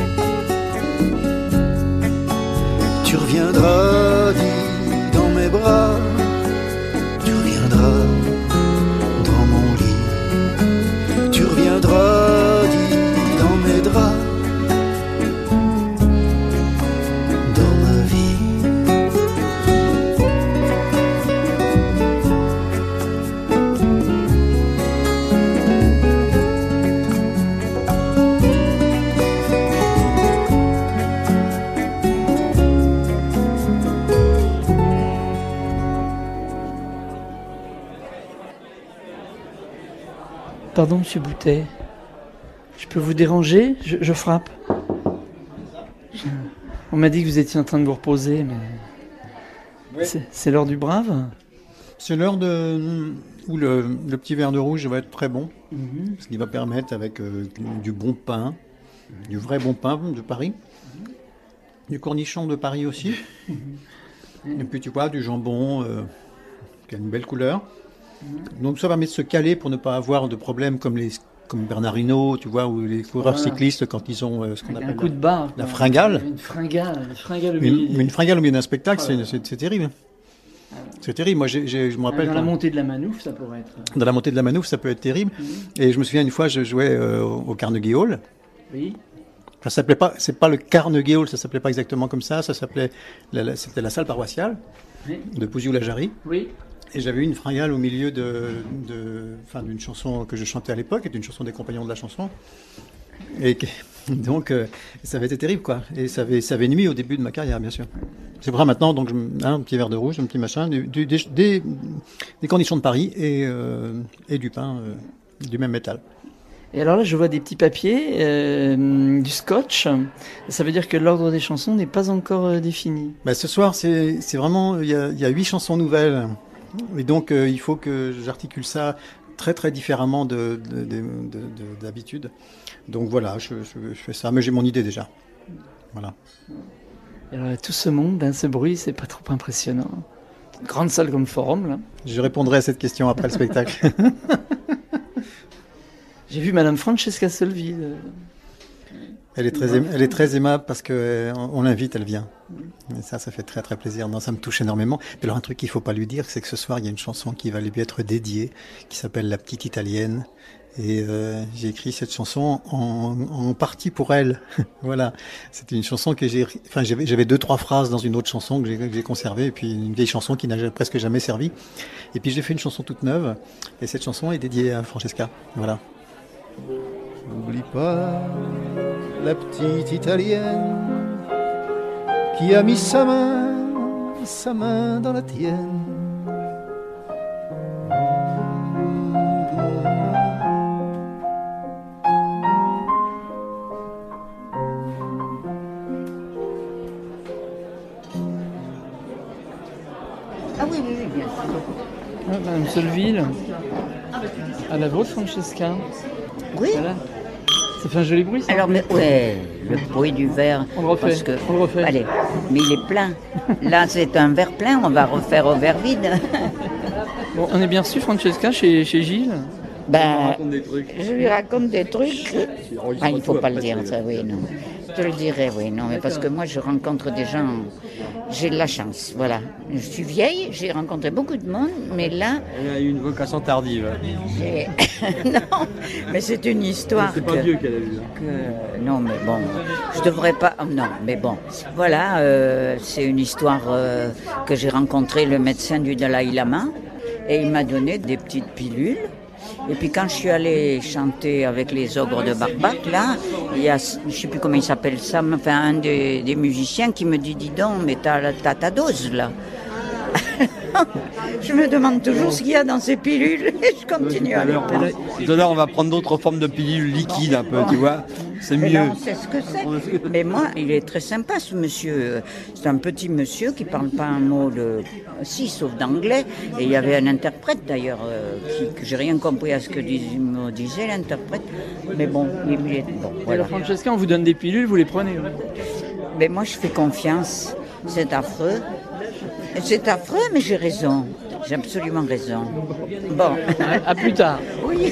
Tu reviendras, dis, dans mes bras. Tu reviendras dans mon lit. Tu reviendras, dis, dans mes draps. Dans ma vie. Pardon, monsieur Boutet. Je peux vous déranger ? Je frappe. On m'a dit que vous étiez en train de vous reposer, mais... Oui. C'est l'heure du brave ? C'est l'heure où le petit verre de rouge va être très bon, ce qui va permettre, avec du bon pain, du vrai bon pain de Paris, Du cornichon de Paris aussi. Et puis tu vois, du jambon qui a une belle couleur. Donc ça permet de se caler pour ne pas avoir de problèmes comme Bernard Hinault, tu vois, ou les coureurs cyclistes quand ils ont ce qu'on appelle un coup de barre, la fringale. Une fringale une fringale au milieu d'un spectacle, c'est terrible. C'est terrible. Moi, je me rappelle. Dans la montée de la Manouf, ça pourrait être. Dans la montée de la Manouf, ça peut être terrible. Et je me souviens une fois, je jouais au Carnegie Hall. Oui. Ça s'appelait pas, c'est pas le Carnegie Hall, ça s'appelait pas exactement comme ça. Ça s'appelait, c'était la salle paroissiale de Pouziou-la-Jarry. Oui. Et j'avais eu une fringale au milieu d'une chanson que je chantais à l'époque, qui était une chanson des Compagnons de la chanson. Et donc, ça avait été terrible, quoi. Et ça avait nuit au début de ma carrière, bien sûr. C'est pour ça maintenant, donc, un petit verre de rouge, un petit machin, des cornichons de Paris et du pain du même métal. Et alors là, je vois des petits papiers, du scotch. Ça veut dire que l'ordre des chansons n'est pas encore défini. Bah, ce soir, c'est vraiment, il y a 8 chansons nouvelles. Et donc, il faut que j'articule ça très très différemment d'habitude. Donc voilà, je fais ça, mais j'ai mon idée déjà. Voilà. Et alors, tout ce monde, ce bruit, c'est pas trop impressionnant. Une grande salle comme le Forum, là. Je répondrai à cette question après le spectacle. J'ai vu Madame Francesca Solville. Elle est très aimable parce qu'on l'invite, elle vient. Et ça fait très très plaisir. Non, ça me touche énormément. Et alors un truc qu'il faut pas lui dire, c'est que ce soir il y a une chanson qui va lui être dédiée, qui s'appelle La Petite Italienne. Et j'ai écrit cette chanson en partie pour elle. Voilà, c'était une chanson que j'avais 2-3 phrases dans une autre chanson que j'ai conservée, et puis une vieille chanson qui n'a presque jamais servi. Et puis j'ai fait une chanson toute neuve, et cette chanson est dédiée à Francesca. Voilà. N'oublie pas la petite Italienne qui a mis sa main dans la tienne. Ah oui, bien sûr. Ah, Madame Solville. À la vôtre, Francesca. Oui. Voilà. Ça fait un joli bruit, ça. Alors, mais ouais, le bruit du verre. On le refait. On le refait. Allez, mais il est plein. Là, c'est un verre plein, on va refaire au verre vide. Bon, on est bien reçu, Francesca, chez Gilles. Ben, je lui raconte des trucs. Ah, il ne faut pas le dire, ça, oui, non. Je te le dirai, oui, non, mais parce que moi, je rencontre des gens, j'ai de la chance, voilà. Je suis vieille, j'ai rencontré beaucoup de monde, mais là... Elle a eu une vocation tardive. Non, mais c'est une histoire. C'est pas vieux qu'elle a eu. Non, mais bon, je devrais pas... Non, mais bon, voilà, c'est une histoire que j'ai rencontré le médecin du Dalai Lama, et il m'a donné des petites pilules. Et puis quand je suis allée chanter avec les ogres de Barbac, là, il y a, je ne sais plus comment il s'appelle ça, enfin un des musiciens qui me dit, dis donc, mais t'as ta dose là. Je me demande toujours ce qu'il y a dans ces pilules et je continue à les prendre. Tout à l'heure, on va prendre d'autres formes de pilules liquides un peu, tu vois. C'est mieux. Là, on sait ce que c'est. Mais moi, il est très sympa, ce monsieur. C'est un petit monsieur qui ne parle pas un mot si, sauf d'anglais. Et il y avait un interprète, d'ailleurs, que j'ai rien compris à ce que me disait l'interprète. Mais bon, il est bon. Voilà. Alors, Francesca, on vous donne des pilules, vous les prenez. Mais moi, je fais confiance. C'est affreux. C'est affreux, mais j'ai raison. J'ai absolument raison. Bon. À plus tard. Oui.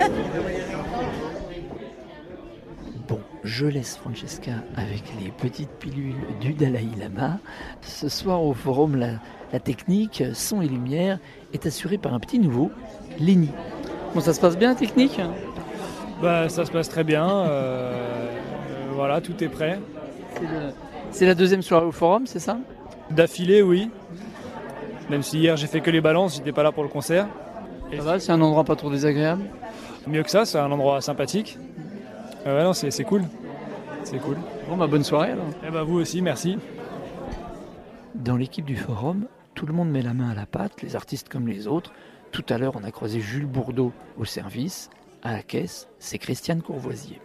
Bon, je laisse Francesca avec les petites pilules du Dalai Lama. Ce soir au Forum, la technique, son et lumière est assurée par un petit nouveau, Lenny. Bon, ça se passe bien, la technique ? Bah, ça se passe très bien. Voilà, tout est prêt. C'est la deuxième soirée au Forum, c'est ça ? D'affilée, oui. Même si hier j'ai fait que les balances, j'étais pas là pour le concert. Ça va, c'est un endroit pas trop désagréable ? Mieux que ça, c'est un endroit sympathique. Ouais, non, c'est cool. C'est cool. Bon, bah bonne soirée alors. Et bah vous aussi, merci. Dans l'équipe du Forum, tout le monde met la main à la pâte, les artistes comme les autres. Tout à l'heure, on a croisé Jules Bourdeau au service. À la caisse, c'est Christiane Courvoisier.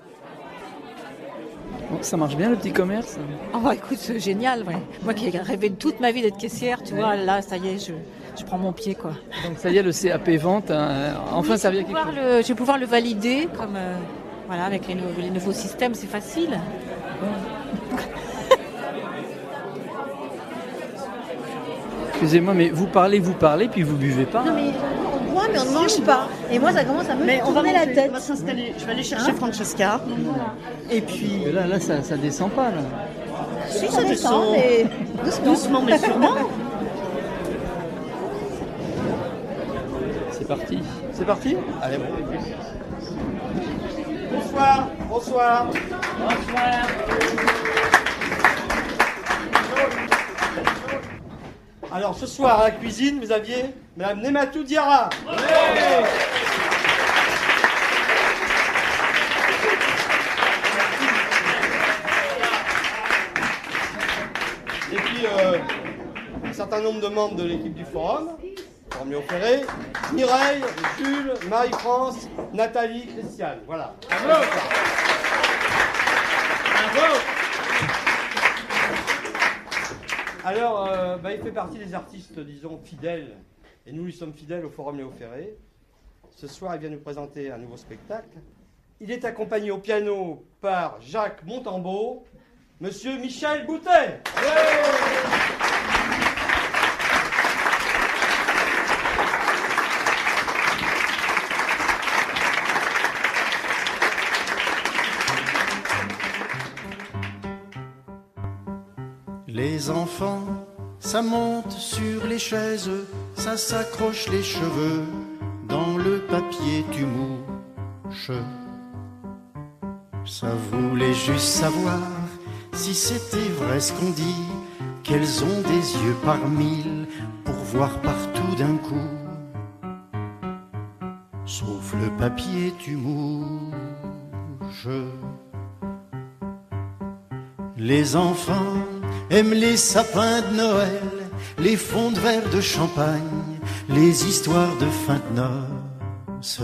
Bon, ça marche bien le petit commerce ? Oh bah écoute, c'est génial, ouais. Moi qui ai rêvé toute ma vie d'être caissière, tu vois, là ça y est, je prends mon pied quoi. Donc ça y est, le CAP vente, enfin oui, servi à quelque chose. Je vais pouvoir le valider, comme voilà, avec les nouveaux systèmes, c'est facile. Excusez-moi, mais vous parlez, puis vous buvez pas. Non, mais on boit, mais on ne mange pas. Et moi, ça commence à me tourner la tête. On va s'installer. Je vais aller chercher Francesca. Et puis... Et là, ça descend pas, là. Si, ça descend, mais doucement, mais sûrement. C'est parti. C'est parti? Allez, bon. Bonsoir. Bonsoir. Bonsoir. Alors, ce soir, à la cuisine, vous aviez Mme Nematou Diarra. Et puis, un certain nombre de membres de l'équipe du Forum, Léo Ferré, Mireille, Jules, Marie-France, Nathalie, Christiane. Voilà. Bravo. Bravo. Alors, il fait partie des artistes, disons, fidèles. Et nous lui sommes fidèles au Forum Léo Ferré. Ce soir, il vient nous présenter un nouveau spectacle. Il est accompagné au piano par Jacques Montembeau, Monsieur Michel Boutet. Les enfants, ça monte sur les chaises, ça s'accroche les cheveux, dans le papier tu mouches. Ça voulait juste savoir si c'était vrai ce qu'on dit, qu'elles ont des yeux par mille pour voir partout d'un coup. Sauf le papier tu mouches. Les enfants aiment les sapins de Noël, les fonds de verre de champagne, les histoires de fin de noces.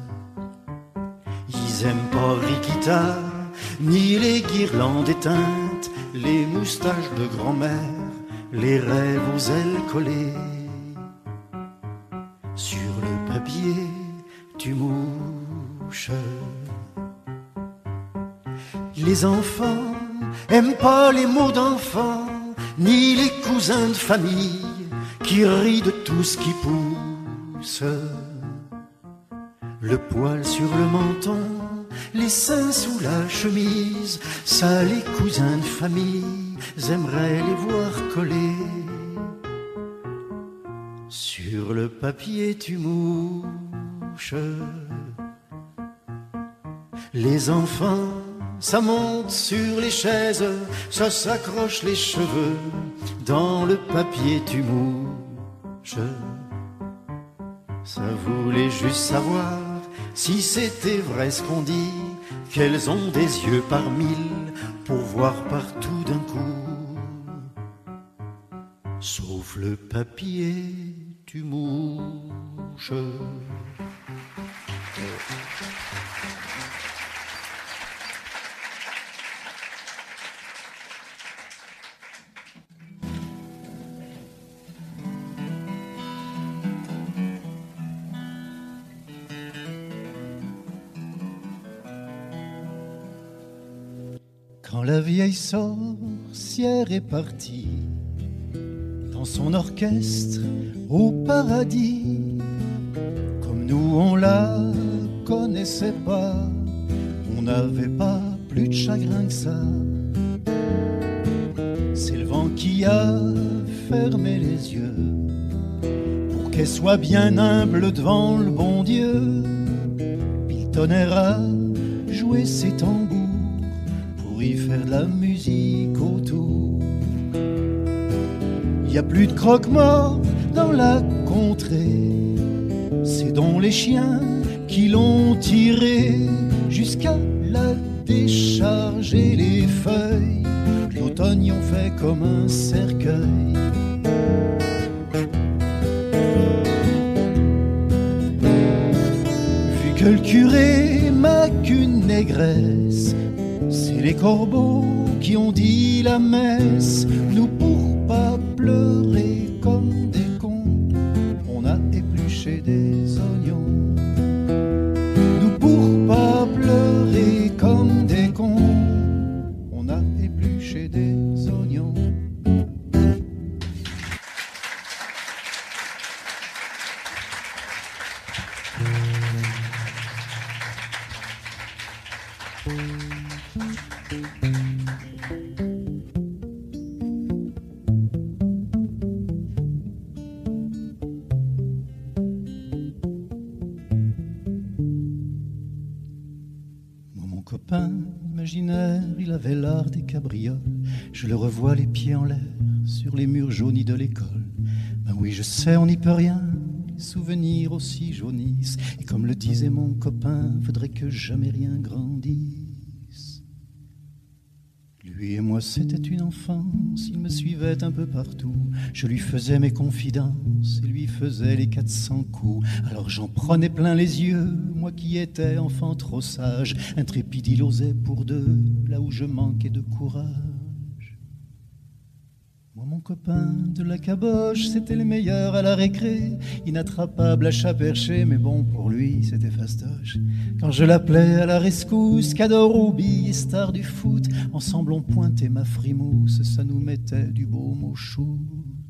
Ils aiment pas Rikita, ni les guirlandes éteintes, les moustaches de grand-mère, les rêves aux ailes collées. Sur le papier, tu mouches. Les enfants aiment pas les mots d'enfant, ni les cousins de famille qui rient de tout ce qui pousse. Le poil sur le menton, les seins sous la chemise, ça les cousins de famille aimeraient les voir coller. Sur le papier tu mouches. Les enfants, ça monte sur les chaises, ça s'accroche les cheveux, dans le papier tu mouches. Ça voulait juste savoir si c'était vrai ce qu'on dit, qu'elles ont des yeux par mille pour voir partout d'un coup. Sauf le papier tu mouches. Quand la vieille sorcière est partie dans son orchestre au paradis, comme nous on la connaissait pas, on n'avait pas plus de chagrin que ça. C'est le vent qui a fermé les yeux pour qu'elle soit bien humble devant le bon Dieu. Puis le tonnerre a joué ses tambours pour y faire de la musique autour. Y a plus de croque-mort dans la contrée, c'est donc les chiens qui l'ont tiré jusqu'à la décharger. Les feuilles de l'automne y ont fait comme un cercueil. Vu que le curé m'a qu'une négresse, c'est les corbeaux qui ont dit la messe. Nous pour pas pleurer comme des cons, on a épluché des oignons. Nous pour pas pleurer comme des cons, on a épluché des oignons. Mon copain imaginaire, il avait l'art des cabrioles. Je le revois les pieds en l'air sur les murs jaunis de l'école. Ben oui, je sais, on n'y peut rien, les souvenirs aussi jaunissent. Et comme le disait mon copain, faudrait que jamais rien grandisse. Lui et moi, c'était une enfance, il me suivait un peu partout. Je lui faisais mes confidences, il lui faisait les 400 coups. Alors j'en prenais plein les yeux, moi qui étais enfant trop sage. Intrépide, il osait pour deux, là où je manquais de courage. Moi, mon copain de la caboche, c'était le meilleur à la récré. Inattrapable à chat perché, mais bon, pour lui, c'était fastoche. Quand je l'appelais à la rescousse, Cador ou billes, star du foot, ensemble on pointait ma frimousse, ça nous mettait du baume au shoot.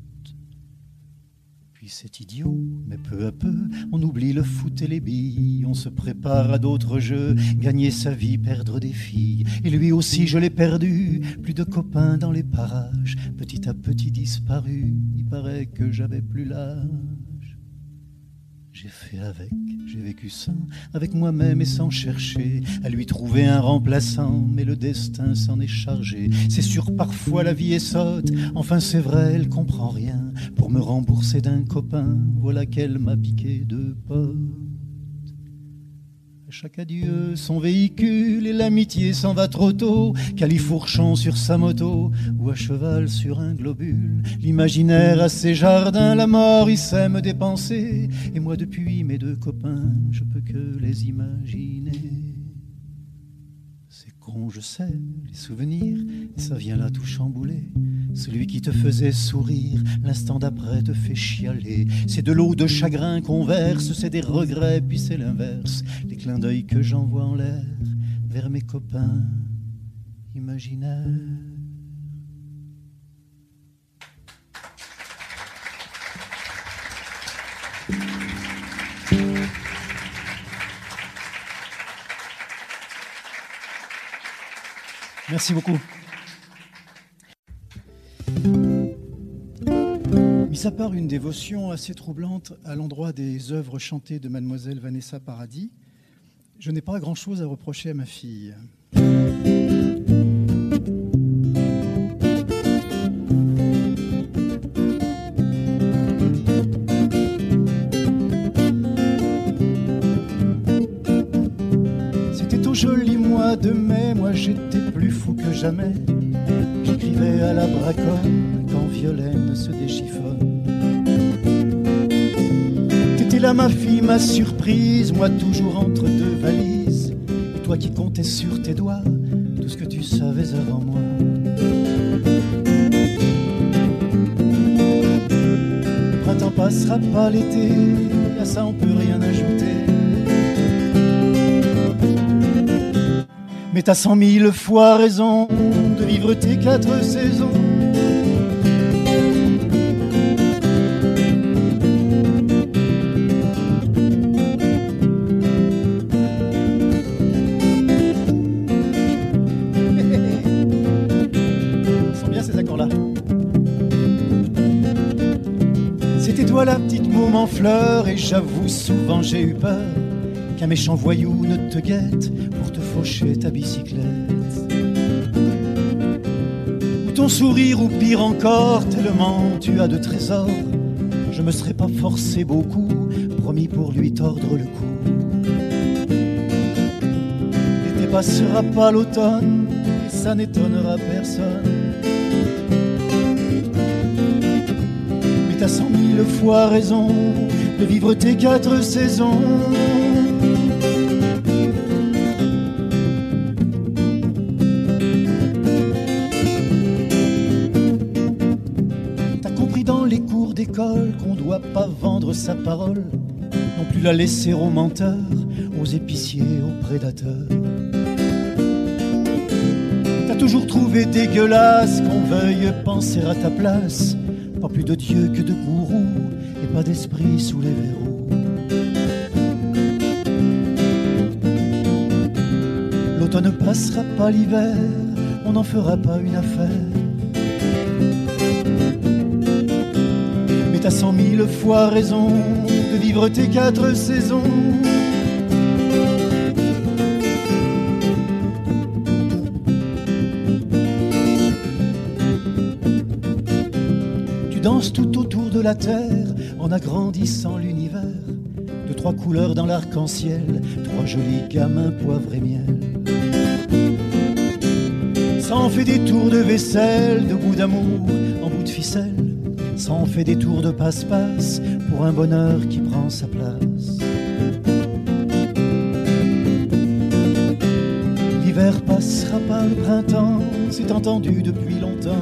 Puis c'est idiot, mais peu à peu, on oublie le foot et les billes, on se prépare à d'autres jeux, gagner sa vie, perdre des filles. Et lui aussi, je l'ai perdu, plus de copains dans les parages, petit à petit disparu, il paraît que j'avais plus l'âge. J'ai fait avec, j'ai vécu sans, avec moi-même et sans chercher à lui trouver un remplaçant, mais le destin s'en est chargé. C'est sûr, parfois la vie est sotte, enfin c'est vrai, elle comprend rien. Pour me rembourser d'un copain, voilà qu'elle m'a piqué 2 potes. À chaque adieu, son véhicule et l'amitié s'en va trop tôt, califourchon sur sa moto ou à cheval sur un globule. L'imaginaire a ses jardins, la mort il sait me dépenser, et moi depuis mes 2 copains, je peux que les imaginer. C'est con, je sais, les souvenirs, et ça vient là tout chambouler. Celui qui te faisait sourire, l'instant d'après te fait chialer. C'est de l'eau de chagrin qu'on verse, c'est des regrets, puis c'est l'inverse. Les clins d'œil que j'envoie en l'air vers mes copains imaginaires. Merci beaucoup. Mis à part une dévotion assez troublante à l'endroit des œuvres chantées de mademoiselle Vanessa Paradis, je n'ai pas grand-chose à reprocher à ma fille. C'était au joli mois de mai, moi j'étais plus fou que jamais. J'écrivais à la braconne quand Violaine se déchiffonne. T'étais là ma fille, ma surprise, moi toujours entre 2 valises. Et toi qui comptais sur tes doigts tout ce que tu savais avant moi. Le printemps passera pas l'été, à ça on peut rien ajouter. Mais t'as 100 000 fois raison de vivre tes 4 saisons. Sont bien ces accords-là. C'était toi la petite môme en fleurs, et j'avoue souvent j'ai eu peur qu'un méchant voyou ne te guette pour te faucher ta bicyclette. Ou ton sourire, ou pire encore, tellement tu as de trésors, je me serais pas forcé beaucoup, promis pour lui tordre le cou. L'été passera pas l'automne, et ça n'étonnera personne. Mais t'as 100 000 fois raison de vivre tes 4 saisons. Qu'on doit pas vendre sa parole, non plus la laisser aux menteurs, aux épiciers, aux prédateurs. T'as toujours trouvé dégueulasse qu'on veuille penser à ta place, pas plus de Dieu que de gourou, et pas d'esprit sous les verrous. L'automne ne passera pas l'hiver, on n'en fera pas une affaire. Mais t'as 100 000 fois raison de vivre tes 4 saisons. Tu danses tout autour de la terre en agrandissant l'univers. De 3 couleurs dans l'arc-en-ciel, 3 jolis gamins poivre et miel. Ça en fait des tours de vaisselle, de bouts d'amour en bout de ficelle. Ça en fait des tours de passe-passe pour un bonheur qui prend sa place. L'hiver passera par le printemps, c'est entendu depuis longtemps.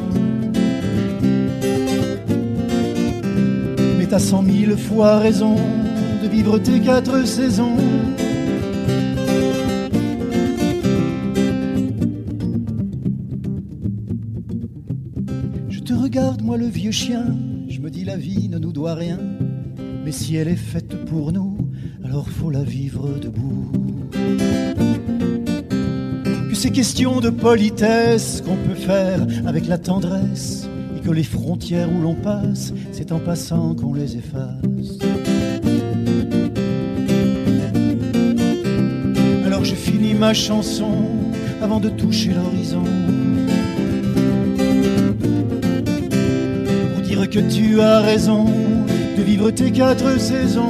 Mais t'as 100 000 fois raison de vivre tes 4 saisons. Je te regarde, moi le vieux chien, je me dis la vie ne nous doit rien. Mais si elle est faite pour nous, alors faut la vivre debout. Que ces questions de politesse qu'on peut faire avec la tendresse, et que les frontières où l'on passe, c'est en passant qu'on les efface. Alors je finis ma chanson avant de toucher l'horizon, pour dire que tu as raison de vivre tes 4 saisons.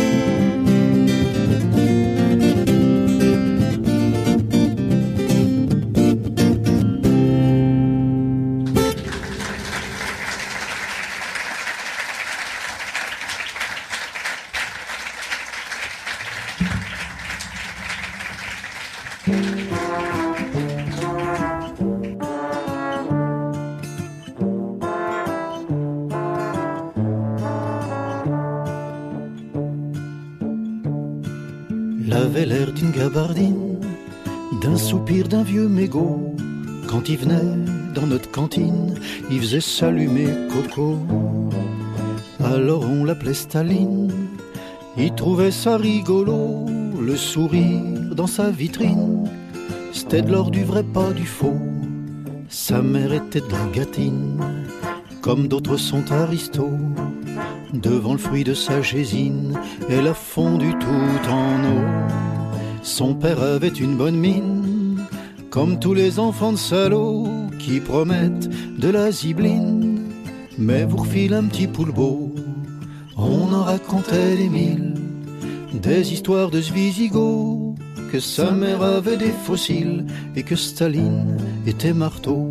L'avait l'air d'une gabardine, d'un soupir d'un vieux mégot. Quand il venait dans notre cantine, il faisait s'allumer Coco. Alors on l'appelait Staline, il trouvait ça rigolo. Le sourire dans sa vitrine, c'était de l'or du vrai, pas du faux. Sa mère était de la gâtine, comme d'autres sont aristos. Devant le fruit de sa gésine, elle a fondu tout en eau. Son père avait une bonne mine, comme tous les enfants de salauds qui promettent de la zibeline, mais vous refile un petit poule beau. On en racontait des mille, des histoires de ce Visigoth, que sa mère avait des fossiles et que Staline était marteau.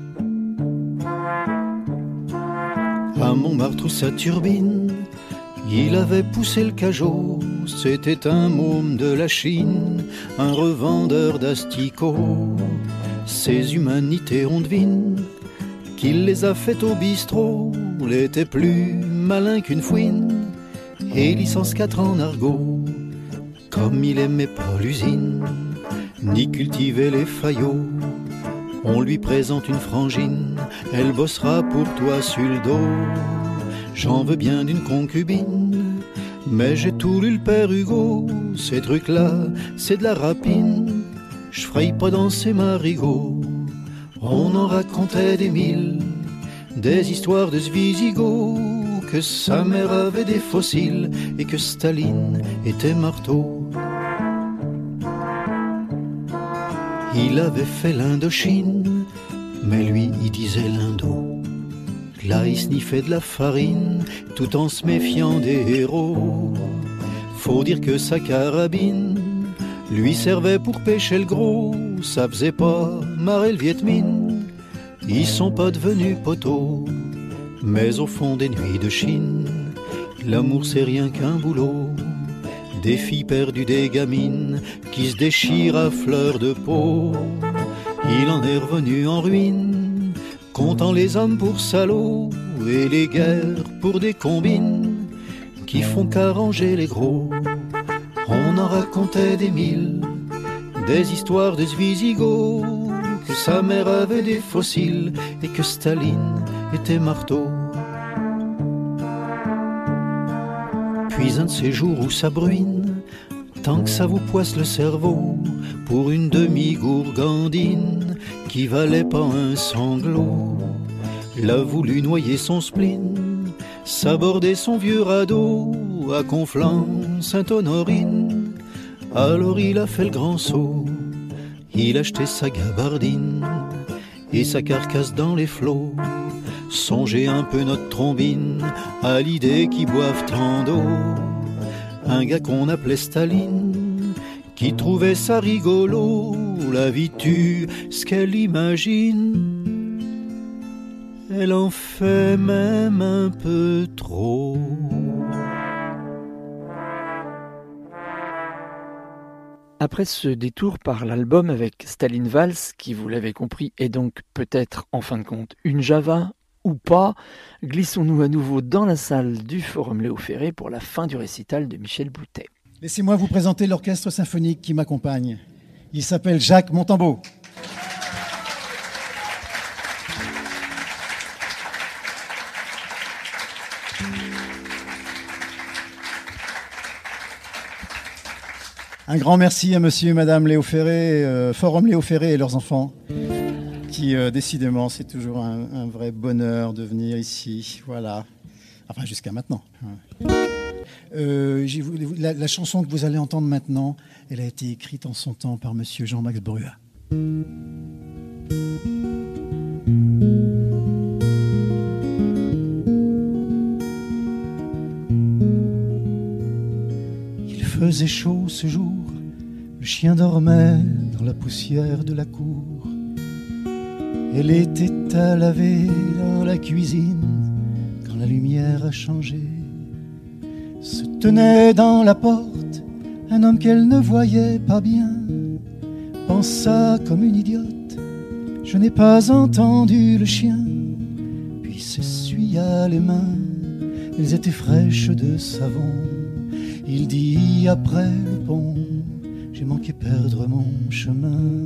À Montmartre où sa turbine, il avait poussé le cajot. C'était un môme de la Chine, un revendeur d'asticots. Ces humanités, on devine qu'il les a faites au bistrot. Il était plus malin qu'une fouine et licence 4 en argot. Comme il aimait pas l'usine, ni cultiver les faillots, on lui présente une frangine, elle bossera pour toi sur le dos. J'en veux bien d'une concubine, mais j'ai tout lu le père Hugo. Ces trucs-là, c'est de la rapine, je ferai pas danser Marigot. On en racontait des mille, des histoires de ce Visigoth, que sa mère avait des fossiles et que Staline était marteau. Il avait fait l'Indochine, mais lui il disait l'Indo. Là il sniffait de la farine, tout en se méfiant des héros. Faut dire que sa carabine lui servait pour pêcher le gros. Ça faisait pas marrer le Viet Minh, ils sont pas devenus poteaux. Mais au fond des nuits de Chine, l'amour c'est rien qu'un boulot. Des filles perdues, des gamines qui se déchirent à fleur de peau. Il en est revenu en ruine, comptant les hommes pour salauds et les guerres pour des combines qui font qu'arranger les gros. On en racontait des mille, des histoires de ce Visigoth, que sa mère avait des fossiles et que Staline était marteau. Puis un de ces jours où ça bruine, tant que ça vous poisse le cerveau, pour une demi-gourgandine qui valait pas un sanglot. L'a voulu noyer son spleen, s'aborder son vieux radeau à Conflans-Sainte-Honorine. Alors il a fait le grand saut, il a jeté sa gabardine et sa carcasse dans les flots. Songez un peu notre trombine à l'idée qu'ils boivent tant d'eau. Un gars qu'on appelait Staline, qui trouvait ça rigolo. La vie tue ce qu'elle imagine, elle en fait même un peu trop. Après ce détour par l'album avec Staline Vals, qui vous l'avez compris est donc peut-être en fin de compte une Java, ou pas, glissons-nous à nouveau dans la salle du Forum Léo Ferré pour la fin du récital de Michel Boutet. Laissez-moi vous présenter l'orchestre symphonique qui m'accompagne. Il s'appelle Jacques Montambeau. Un grand merci à monsieur et madame Léo Ferré, Forum Léo Ferré et leurs enfants, qui décidément c'est toujours un vrai bonheur de venir ici, voilà, enfin jusqu'à maintenant. La chanson que vous allez entendre maintenant, elle a été écrite en son temps par monsieur Jean-Max Brua. Il faisait chaud ce jour, le chien dormait dans la poussière de la cour. Elle était à laver dans la cuisine quand la lumière a changé. Se tenait dans la porte un homme qu'elle ne voyait pas bien. Pensa comme une idiote, je n'ai pas entendu le chien. Puis s'essuya les mains, elles étaient fraîches de savon. Il dit après le pont, j'ai manqué perdre mon chemin.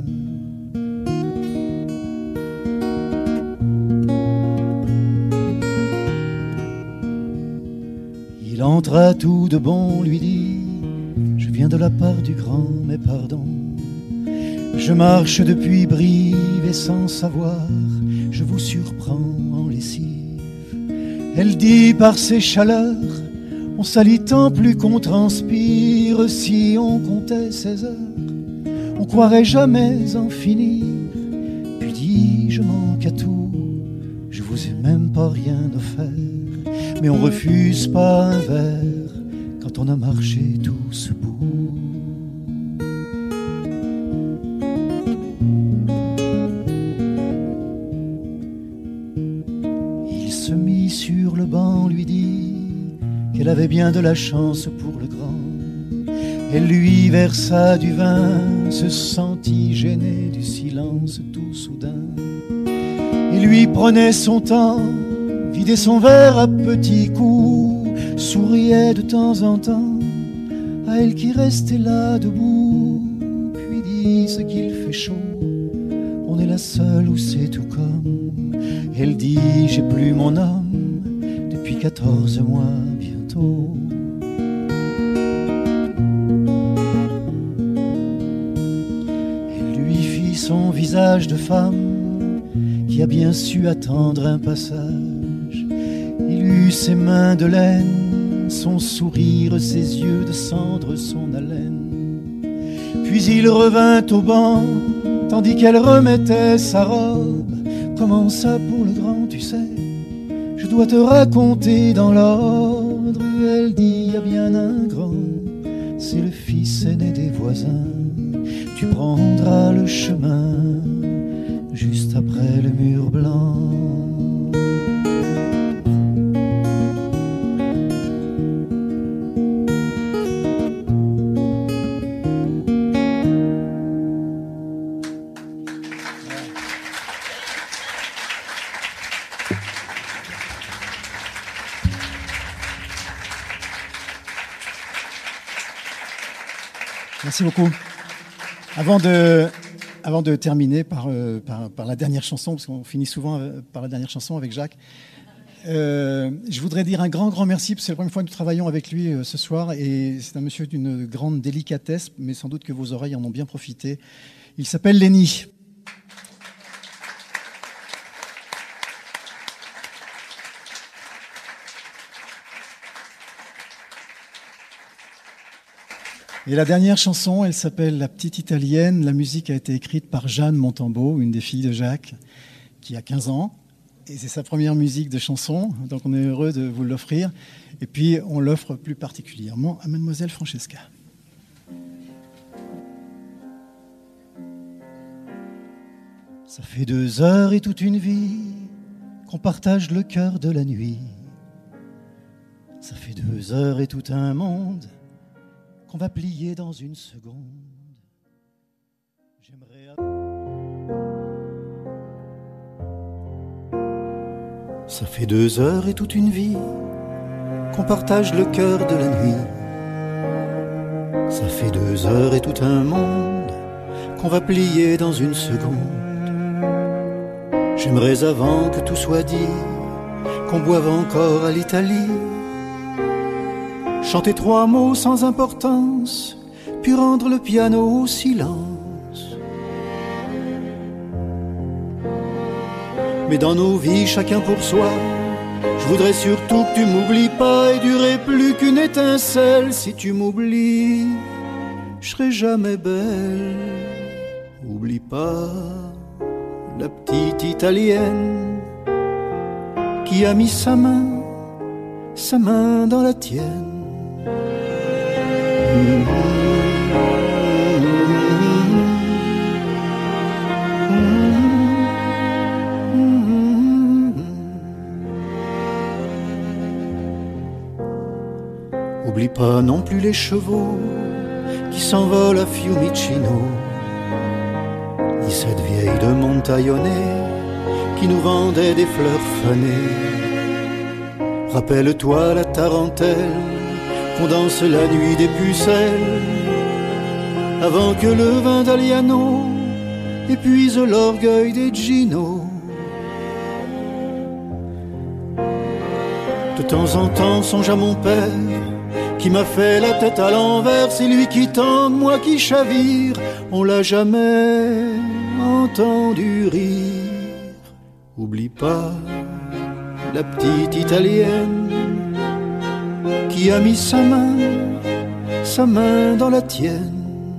Il entra tout de bon, lui dit, je viens de la part du grand, mais pardon. Je marche depuis Brive et sans savoir, je vous surprends en lessive. Elle dit par ses chaleurs, on salit tant plus qu'on transpire. Si on comptait ses heures, on croirait jamais en finir. Puis dit, je manque à tout, je vous ai même pas rien offert. Mais on refuse pas un verre quand on a marché tout ce bout. Il se mit sur le banc, lui dit qu'elle avait bien de la chance pour le grand. Elle lui versa du vin, se sentit gênée du silence tout soudain. Et lui prenait son temps, vidait son verre à petits coups, souriait de temps en temps à elle qui restait là debout. Puis dit ce qu'il fait chaud, on est la seule où c'est tout comme. Elle dit j'ai plus mon homme depuis 14 mois bientôt. Elle lui fit son visage de femme qui a bien su attendre un passage. Il eut ses mains de laine, son sourire, ses yeux de cendre, son haleine. Puis il revint au banc, tandis qu'elle remettait sa robe. Comment ça pour le grand, tu sais, je dois te raconter dans l'ordre. Elle dit, y a bien un grand, c'est le fils aîné des voisins. Tu prendras le chemin juste après le mur blanc. Merci beaucoup. Avant de terminer par la dernière chanson, parce qu'on finit souvent par la dernière chanson avec Jacques, Je voudrais dire un grand merci, parce que c'est la première fois que nous travaillons avec lui ce soir, et c'est un monsieur d'une grande délicatesse, mais sans doute que vos oreilles en ont bien profité. Il s'appelle Lenny. Et la dernière chanson, elle s'appelle La Petite Italienne. La musique a été écrite par Jeanne Montambeau, une des filles de Jacques, qui a 15 ans. Et c'est sa première musique de chanson, donc on est heureux de vous l'offrir. Et puis on l'offre plus particulièrement à Mademoiselle Francesca. Ça fait 2 heures et toute une vie qu'on partage le cœur de la nuit. Ça fait 2 heures et tout un monde qu'on va plier dans une seconde. Ça fait 2 heures et toute une vie qu'on partage le cœur de la nuit. Ça fait 2 heures et tout un monde qu'on va plier dans une seconde. J'aimerais avant que tout soit dit qu'on boive encore à l'Italie, chanter 3 mots sans importance, puis rendre le piano au silence. Mais dans nos vies, chacun pour soi, je voudrais surtout que tu m'oublies pas et durer plus qu'une étincelle. Si tu m'oublies, je serai jamais belle. Oublie pas la petite Italienne qui a mis sa main dans la tienne. Oublie pas non plus les chevaux qui s'envolent à Fiumicino, ni cette vieille de Montaglione qui nous vendait des fleurs fanées. Rappelle-toi la tarentelle qu'on danse la nuit des pucelles, avant que le vin d'Aliano épuise l'orgueil des Gino. De temps en temps, songe à mon père qui m'a fait la tête à l'envers. C'est lui qui tangue, moi qui chavire. On l'a jamais entendu rire. Oublie pas la petite Italienne qui a mis sa main dans la tienne.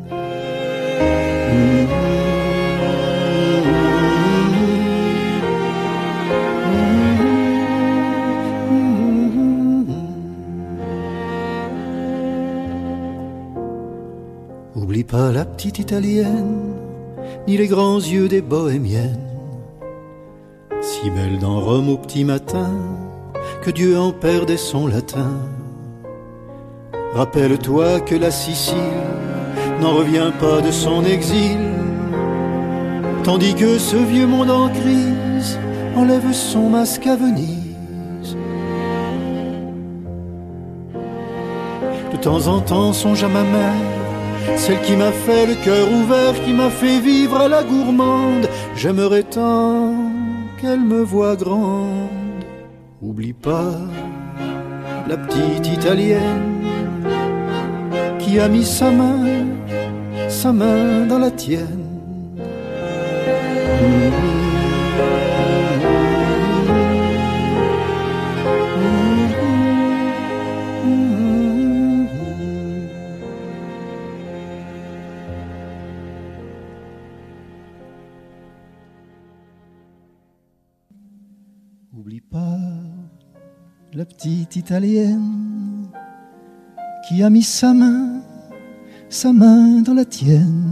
Oublie pas la petite Italienne, ni les grands yeux des bohémiennes, si belle dans Rome au petit matin, que Dieu en perdait son latin. Rappelle-toi que la Sicile n'en revient pas de son exil, tandis que ce vieux monde en crise enlève son masque à Venise. De temps en temps, songe à ma mère, celle qui m'a fait le cœur ouvert, qui m'a fait vivre à la gourmande. J'aimerais tant qu'elle me voie grande. Oublie pas la petite Italienne qui a mis sa main dans la tienne. Oublie pas la petite Italienne qui a mis sa main dans la tienne.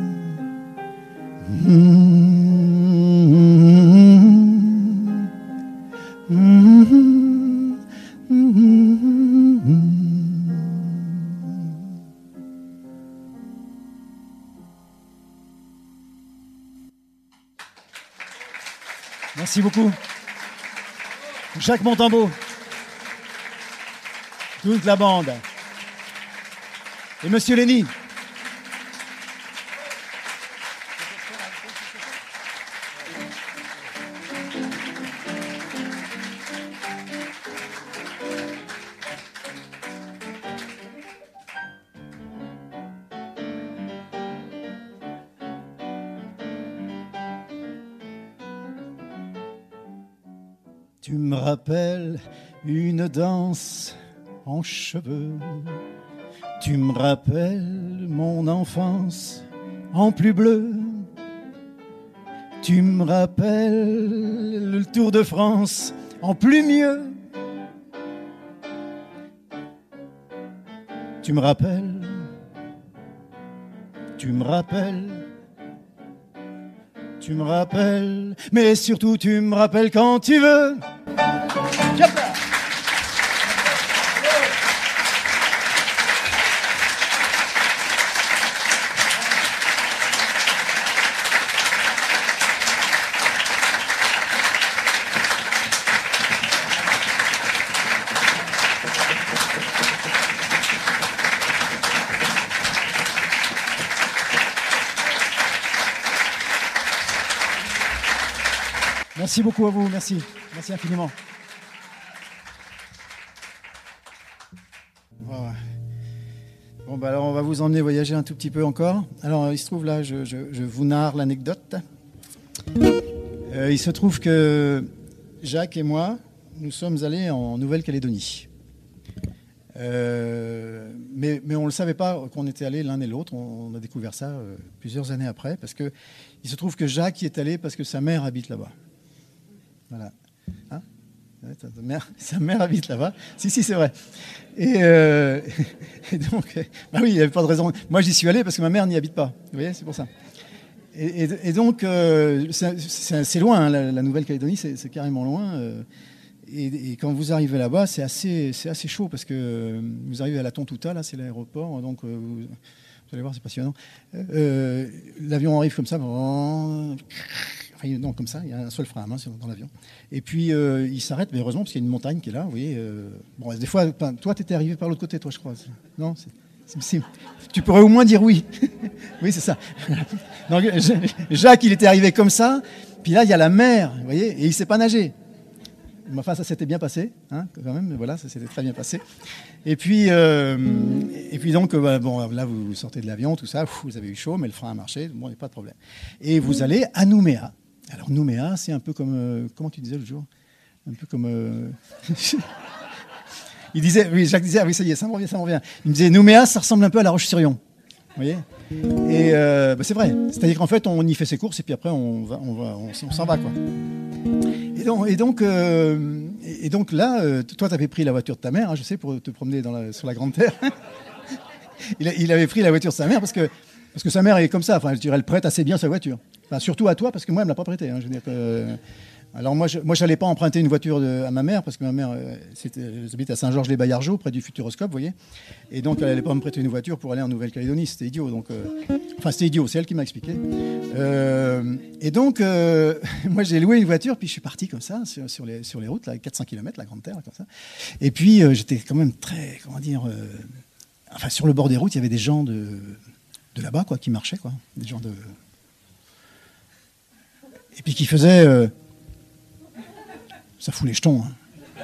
Merci beaucoup. Jacques Montambeau, toute la bande, et Monsieur Lenny. Tu me rappelles une danse en cheveux. Tu me rappelles mon enfance en plus bleu. Tu me rappelles le Tour de France en plus mieux. Tu me rappelles, tu me rappelles, tu me rappelles, mais surtout tu me rappelles quand tu veux. Merci beaucoup à vous, merci infiniment. Voilà. Bon, bah alors on va vous emmener voyager un tout petit peu encore. Alors il se trouve là, je vous narre l'anecdote. Il se trouve que Jacques et moi, nous sommes allés en Nouvelle-Calédonie. Mais on ne le savait pas qu'on était allés l'un et l'autre. On a découvert ça plusieurs années après, parce que il se trouve que Jacques y est allé parce que sa mère habite là-bas. Voilà. Hein, sa mère habite là-bas. Si, c'est vrai. Et donc, bah oui, il n'y avait pas de raison. Moi, j'y suis allé parce que ma mère n'y habite pas. Vous voyez, c'est pour ça. Et donc, c'est loin, hein, la Nouvelle-Calédonie, c'est carrément loin. Et quand vous arrivez là-bas, c'est assez chaud parce que vous arrivez à la Tontouta, là, c'est l'aéroport. Donc, vous allez voir, c'est passionnant. L'avion arrive comme ça. Non, comme ça, il y a un seul frein à main dans l'avion. Et puis, il s'arrête, mais heureusement, parce qu'il y a une montagne qui est là, vous voyez. Bon, des fois, toi, tu étais arrivé par l'autre côté, toi, je crois. Non, tu pourrais au moins dire oui. Oui, c'est ça. Donc, Jacques, il était arrivé comme ça, puis là, il y a la mer, vous voyez, et il ne sait pas nager. Mais enfin, ça s'était bien passé, hein, quand même, voilà, ça s'était très bien passé. Et puis donc, bon, là, vous sortez de l'avion, tout ça, vous avez eu chaud, mais le frein a marché, bon, il n'y a pas de problème. Et vous allez à Nouméa. Alors, Nouméa, c'est un peu comme... comment tu disais l'autre jour ? Un peu comme... il disait, oui, Jacques disait, ah oui, ça y est, ça me revient. Il me disait, Nouméa, ça ressemble un peu à La Roche-sur-Yon. Vous voyez ? Et c'est vrai. C'est-à-dire qu'en fait, on y fait ses courses, et puis après, on s'en va, quoi. Et donc là, toi, tu avais pris la voiture de ta mère, hein, je sais, pour te promener sur la Grande Terre. il avait pris la voiture de sa mère parce que sa mère est comme ça. Enfin, je dirais, elle prête assez bien sa voiture. Enfin, surtout à toi, parce que moi, elle me l'a pas prêtée. Hein, je veux dire que... Alors moi, j'allais pas emprunter une voiture à ma mère, parce que ma mère, j'habite à Saint-Georges-les-Baillargeaux, près du Futuroscope, vous voyez. Et donc, elle allait pas me prêter une voiture pour aller en Nouvelle-Calédonie, c'était idiot. Donc, enfin, c'était idiot, c'est elle qui m'a expliqué. Et donc, moi, j'ai loué une voiture, puis je suis parti comme ça, sur les routes, là, 400 km, la Grande Terre, comme ça. Et puis, j'étais quand même très, comment dire... enfin, sur le bord des routes, il y avait des gens de là-bas, quoi, qui marchaient, quoi. Des gens de... Et puis qui faisaient... Ça fout les jetons. Hein.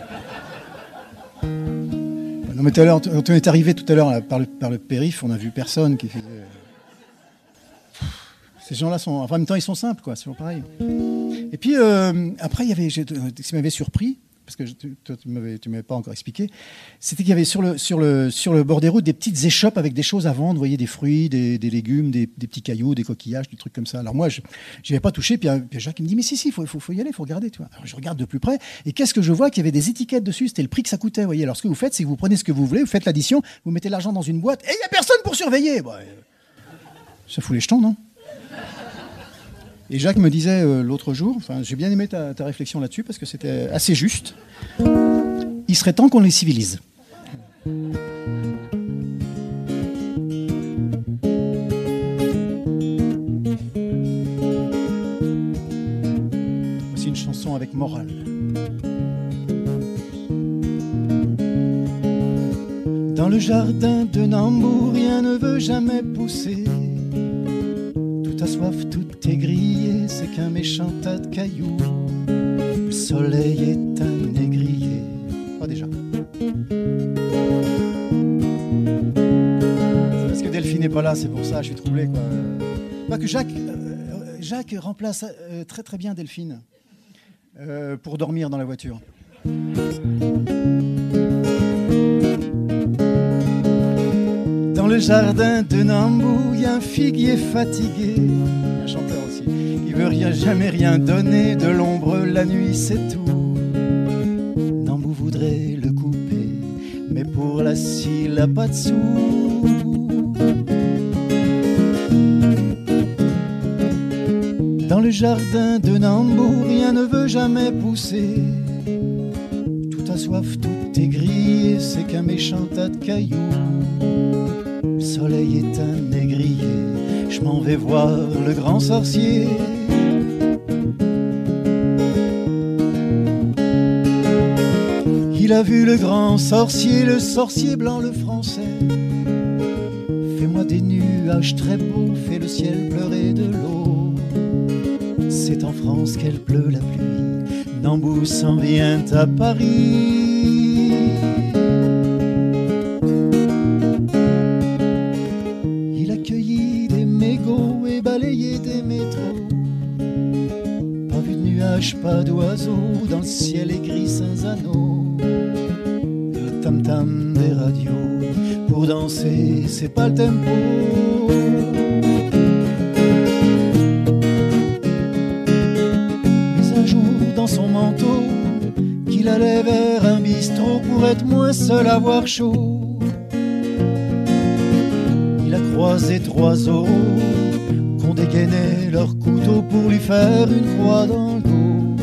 Non, mais tout à l'heure, quand on est arrivé tout à l'heure là, par le périph', on a vu personne qui faisait... Ces gens-là sont... Enfin, en même temps, ils sont simples, quoi. C'est toujours pareil. Et puis, après, il y avait... Ce qui m'avait surpris, parce que toi, tu m'avais pas encore expliqué, c'était qu'il y avait sur le bord des routes des petites échoppes avec des choses à vendre, vous voyez, des fruits, des légumes, des petits cailloux, des coquillages, des trucs comme ça. Alors moi, je n'y avais pas touché, puis Jacques il me dit, mais si, il faut y aller, il faut regarder. Tu vois. Alors je regarde de plus près, et qu'est-ce que je vois? Qu'il y avait des étiquettes dessus, c'était le prix que ça coûtait. Vous voyez. Alors ce que vous faites, c'est que vous prenez ce que vous voulez, vous faites l'addition, vous mettez l'argent dans une boîte, et il n'y a personne pour surveiller. Bah, ça fout les jetons, non? Et Jacques me disait l'autre jour, enfin, j'ai bien aimé ta réflexion là-dessus parce que c'était assez juste. Il serait temps qu'on les civilise. Voici une chanson avec morale. Dans le jardin de Nambour, rien ne veut jamais pousser. Tout a soif, tout est grillé, c'est qu'un méchant tas de cailloux. Le soleil est un négrier. Pas déjà. C'est parce que Delphine n'est pas là, c'est pour ça, je suis troublé, quoi. Pas que Jacques remplace très très bien Delphine. Pour dormir dans la voiture. Dans le jardin de Nambou, il y a un figuier fatigué, un chanteur aussi, qui veut jamais rien donner, de l'ombre la nuit c'est tout. Nambou voudrait le couper, mais pour la scie il a pas de sous. Dans le jardin de Nambou, rien ne veut jamais pousser. Tout a soif, tout est gris, c'est qu'un méchant tas de cailloux. Le soleil est un négrier, je m'en vais voir le grand sorcier. Il a vu le grand sorcier, le sorcier blanc, le français. Fais-moi des nuages très beaux, fais le ciel pleurer de l'eau. C'est en France qu'elle pleut la pluie, Nambou s'en vient à Paris. Il a cueilli des mégots et balayé des métros. Pas vu de nuages, pas d'oiseaux, dans le ciel est gris sans anneaux. Le tam-tam des radios, pour danser c'est pas le tempo. Son manteau, qu'il allait vers un bistrot pour être moins seul à voir chaud. Il a croisé 3 oraux qu'on dégainait leur couteau pour lui faire une croix dans le dos.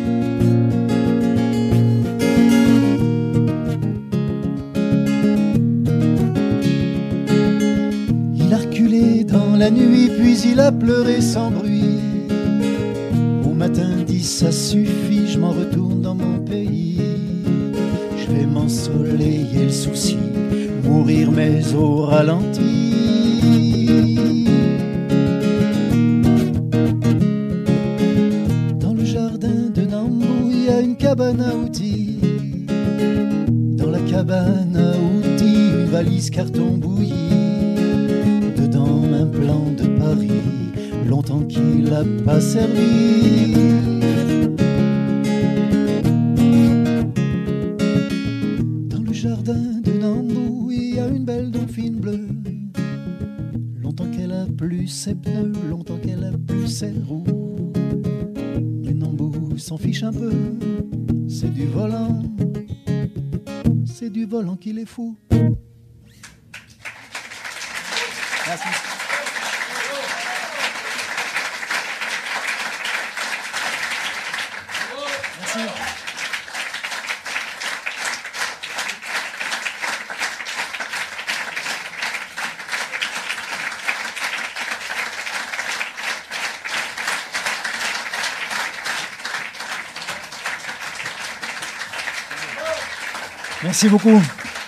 Il a reculé dans la nuit, puis il a pleuré sans bruit. Matin dit ça suffit, je m'en retourne dans mon pays. Je vais m'ensoleiller le souci, mourir mais au ralenti. Dans le jardin de Nambou, il y a une cabane à outils. Dans la cabane à outils, une valise carton bouilli. Dedans un plan de Paris, longtemps qu'il n'a pas servi. Dans le jardin de Nambou, il y a une belle dauphine bleue. Longtemps qu'elle a plus ses pneus, longtemps qu'elle a plus ses roues. Mais Nambou s'en fiche un peu, c'est du volant qu'il est fou. Merci. Merci beaucoup.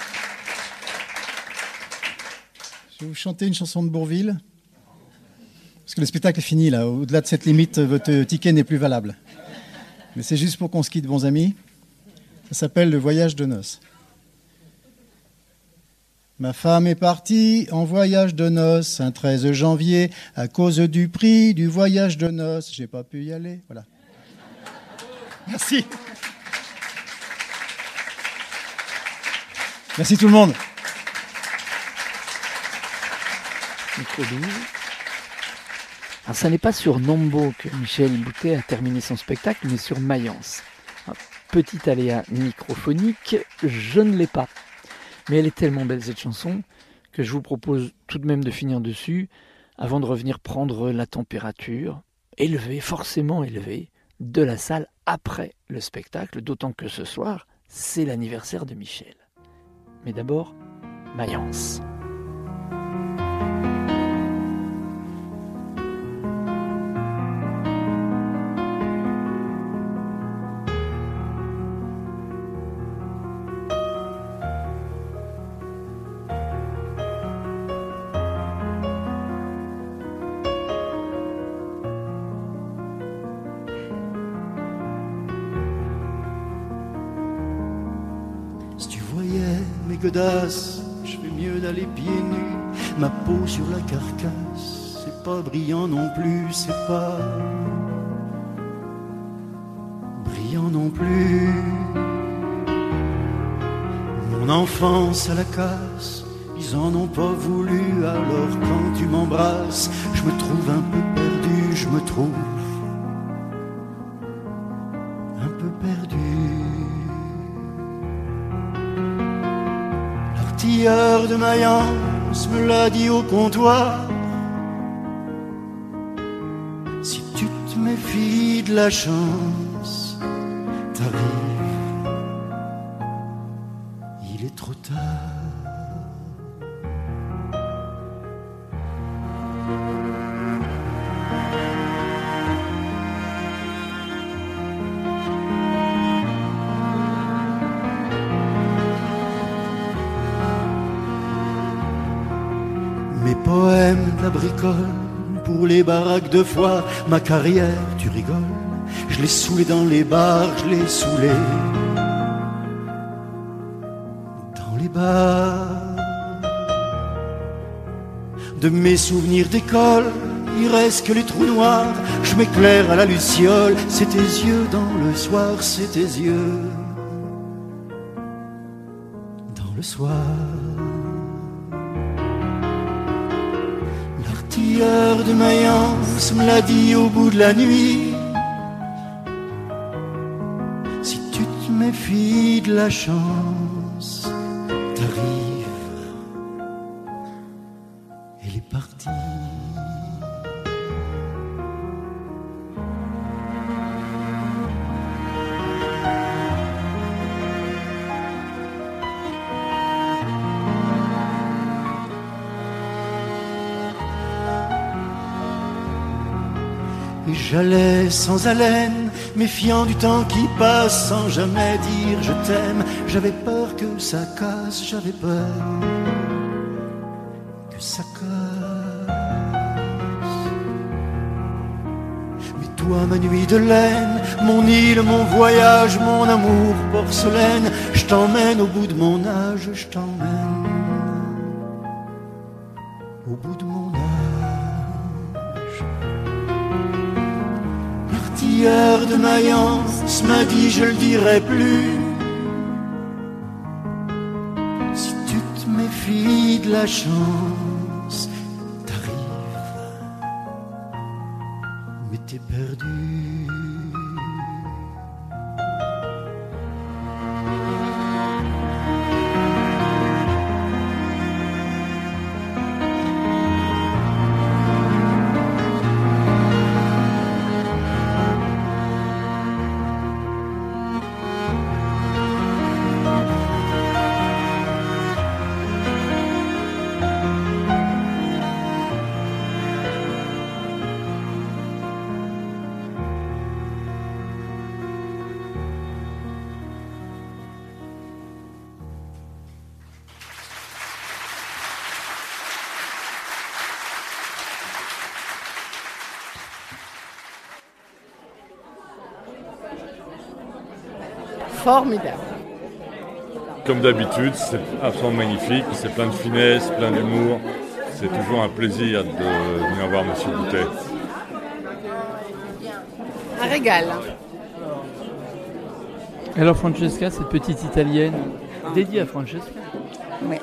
Je vais vous chanter une chanson de Bourvil. Parce que le spectacle est fini, là. Au-delà de cette limite, votre ticket n'est plus valable. Mais c'est juste pour qu'on se quitte, bons amis. Ça s'appelle Le voyage de noces. Ma femme est partie en voyage de noces un 13 janvier à cause du prix du voyage de noces. J'ai pas pu y aller. Voilà. Merci. Merci tout le monde. Micro 12. Alors, ça n'est pas sur Nambou que Michel Boutet a terminé son spectacle, mais sur Mayence. Un petit aléa microphonique, je ne l'ai pas. Mais elle est tellement belle cette chanson que je vous propose tout de même de finir dessus avant de revenir prendre la température, élevée, forcément élevée, de la salle après le spectacle, d'autant que ce soir, c'est l'anniversaire de Michel. Mais d'abord, Mayence. Godasses, je fais mieux d'aller pieds nus, ma peau sur la carcasse, c'est pas brillant non plus, c'est pas brillant. non plus. Mon enfance à la casse, ils en ont pas voulu. Alors quand tu m'embrasses, je me trouve un peu perdu, je me trouve un peu perdu. L'artilleur de Mayence me l'a dit au comptoir. Si tu te méfies de la chance, t'arrives, il est trop tard. Mes poèmes de la bricole, pour les baraques de foire, ma carrière, tu rigoles, je l'ai saoulé dans les bars, je l'ai saoulé dans les bars. De mes souvenirs d'école, il reste que les trous noirs, je m'éclaire à la luciole, c'est tes yeux dans le soir, c'est tes yeux dans le soir. L'artilleur de Mayence me l'a dit au bout de la nuit. Si tu te méfies de la chance, t'arrives, elle est partie. Et j'allais sans haleine, méfiant du temps qui passe, sans jamais dire je t'aime. J'avais peur que ça casse, j'avais peur que ça casse. Mais toi, ma nuit de laine, mon île, mon voyage, mon amour porcelaine, je t'emmène au bout de mon âge, je t'emmène au bout de mon âge. L'artilleur de Mayence m'a dit je le dirai plus. Si tu te méfies de la chance, t'arrives, mais t'es perdu. Formidable. Comme d'habitude, c'est absolument magnifique, c'est plein de finesse, plein d'humour. C'est toujours un plaisir de venir voir Monsieur Boutet. Un régal. Alors Francesca, cette petite italienne, dédiée à Francesca. Oui.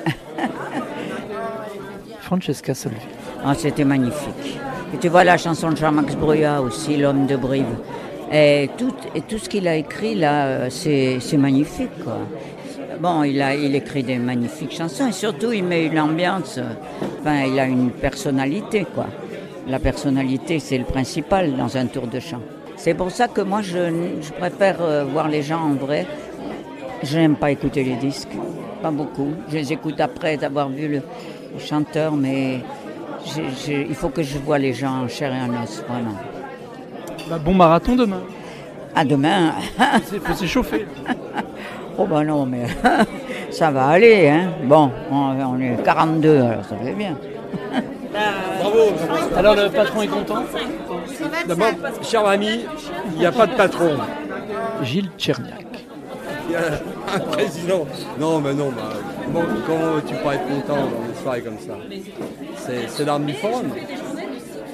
Francesca Solvi. Ah, c'était magnifique. Et tu vois la chanson de Jean-Max Bruyas aussi, L'homme de Brive. Et tout ce qu'il a écrit là, c'est magnifique, quoi. Bon, il écrit des magnifiques chansons et surtout il met une ambiance, enfin il a une personnalité, quoi. La personnalité, c'est le principal dans un tour de chant. C'est pour ça que moi je préfère voir les gens en vrai. Je n'aime pas écouter les disques, pas beaucoup. Je les écoute après avoir vu le chanteur, mais il faut que je voie les gens en chair et en os, vraiment. Bah, bon marathon demain. À demain. Il faut s'échauffer. Oh bah non, mais ça va aller, hein. Bon, on est 42, alors ça fait bien. Bravo. Alors le patron est content? D'abord, cher ami, il n'y a pas de patron. Gilles Tcherniak. Il y a un président. Non, mais non, comment tu pourrais être content dans une soirée comme ça? C'est l'arme du forum.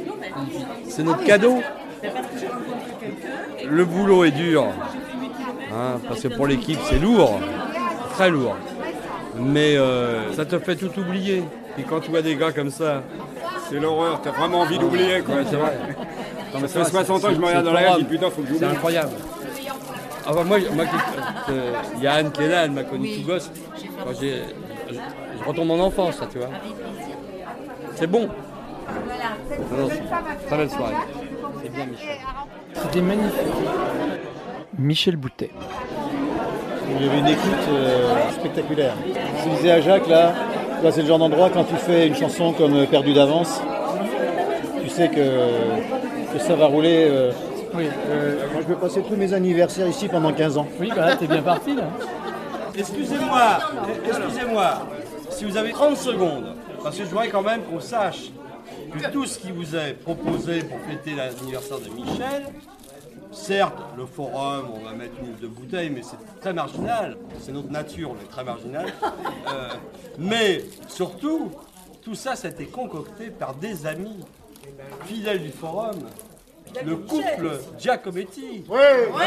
C'est notre cadeau. Le boulot est dur. hein, parce que pour l'équipe c'est lourd, très lourd. Mais ça te fait tout oublier. Et quand tu vois des gars comme ça, c'est l'horreur, t'as vraiment envie d'oublier quoi, c'est vrai. Ça fait 60 ans que je me regarde dans la gueule, je dis putain, faut que j'oublie. C'est incroyable. Enfin, moi Yann qui est là, elle m'a connu tout gosse. Quand je retombe en enfance, ça, tu vois. C'est bon. Non, très belle soirée. C'est bien, Michel. C'était magnifique. Michel Boutet. Il y avait une écoute spectaculaire. Je disais à Jacques, là, c'est le genre d'endroit, quand tu fais une chanson comme Perdu d'avance, tu sais que ça va rouler. Oui. Moi, je vais passer tous mes anniversaires ici pendant 15 ans. Oui, bah là, t'es bien parti, là. Excusez-moi, si vous avez 30 secondes, parce que je voudrais quand même qu'on sache que tout ce qui vous est proposé pour fêter l'anniversaire de Michel, certes, le forum, on va mettre une ou deux bouteilles, mais c'est très marginal. C'est notre nature, on est très marginal. Mais surtout, tout ça, ça a été concocté par des amis fidèles du forum. Le couple Giacometti. Oui.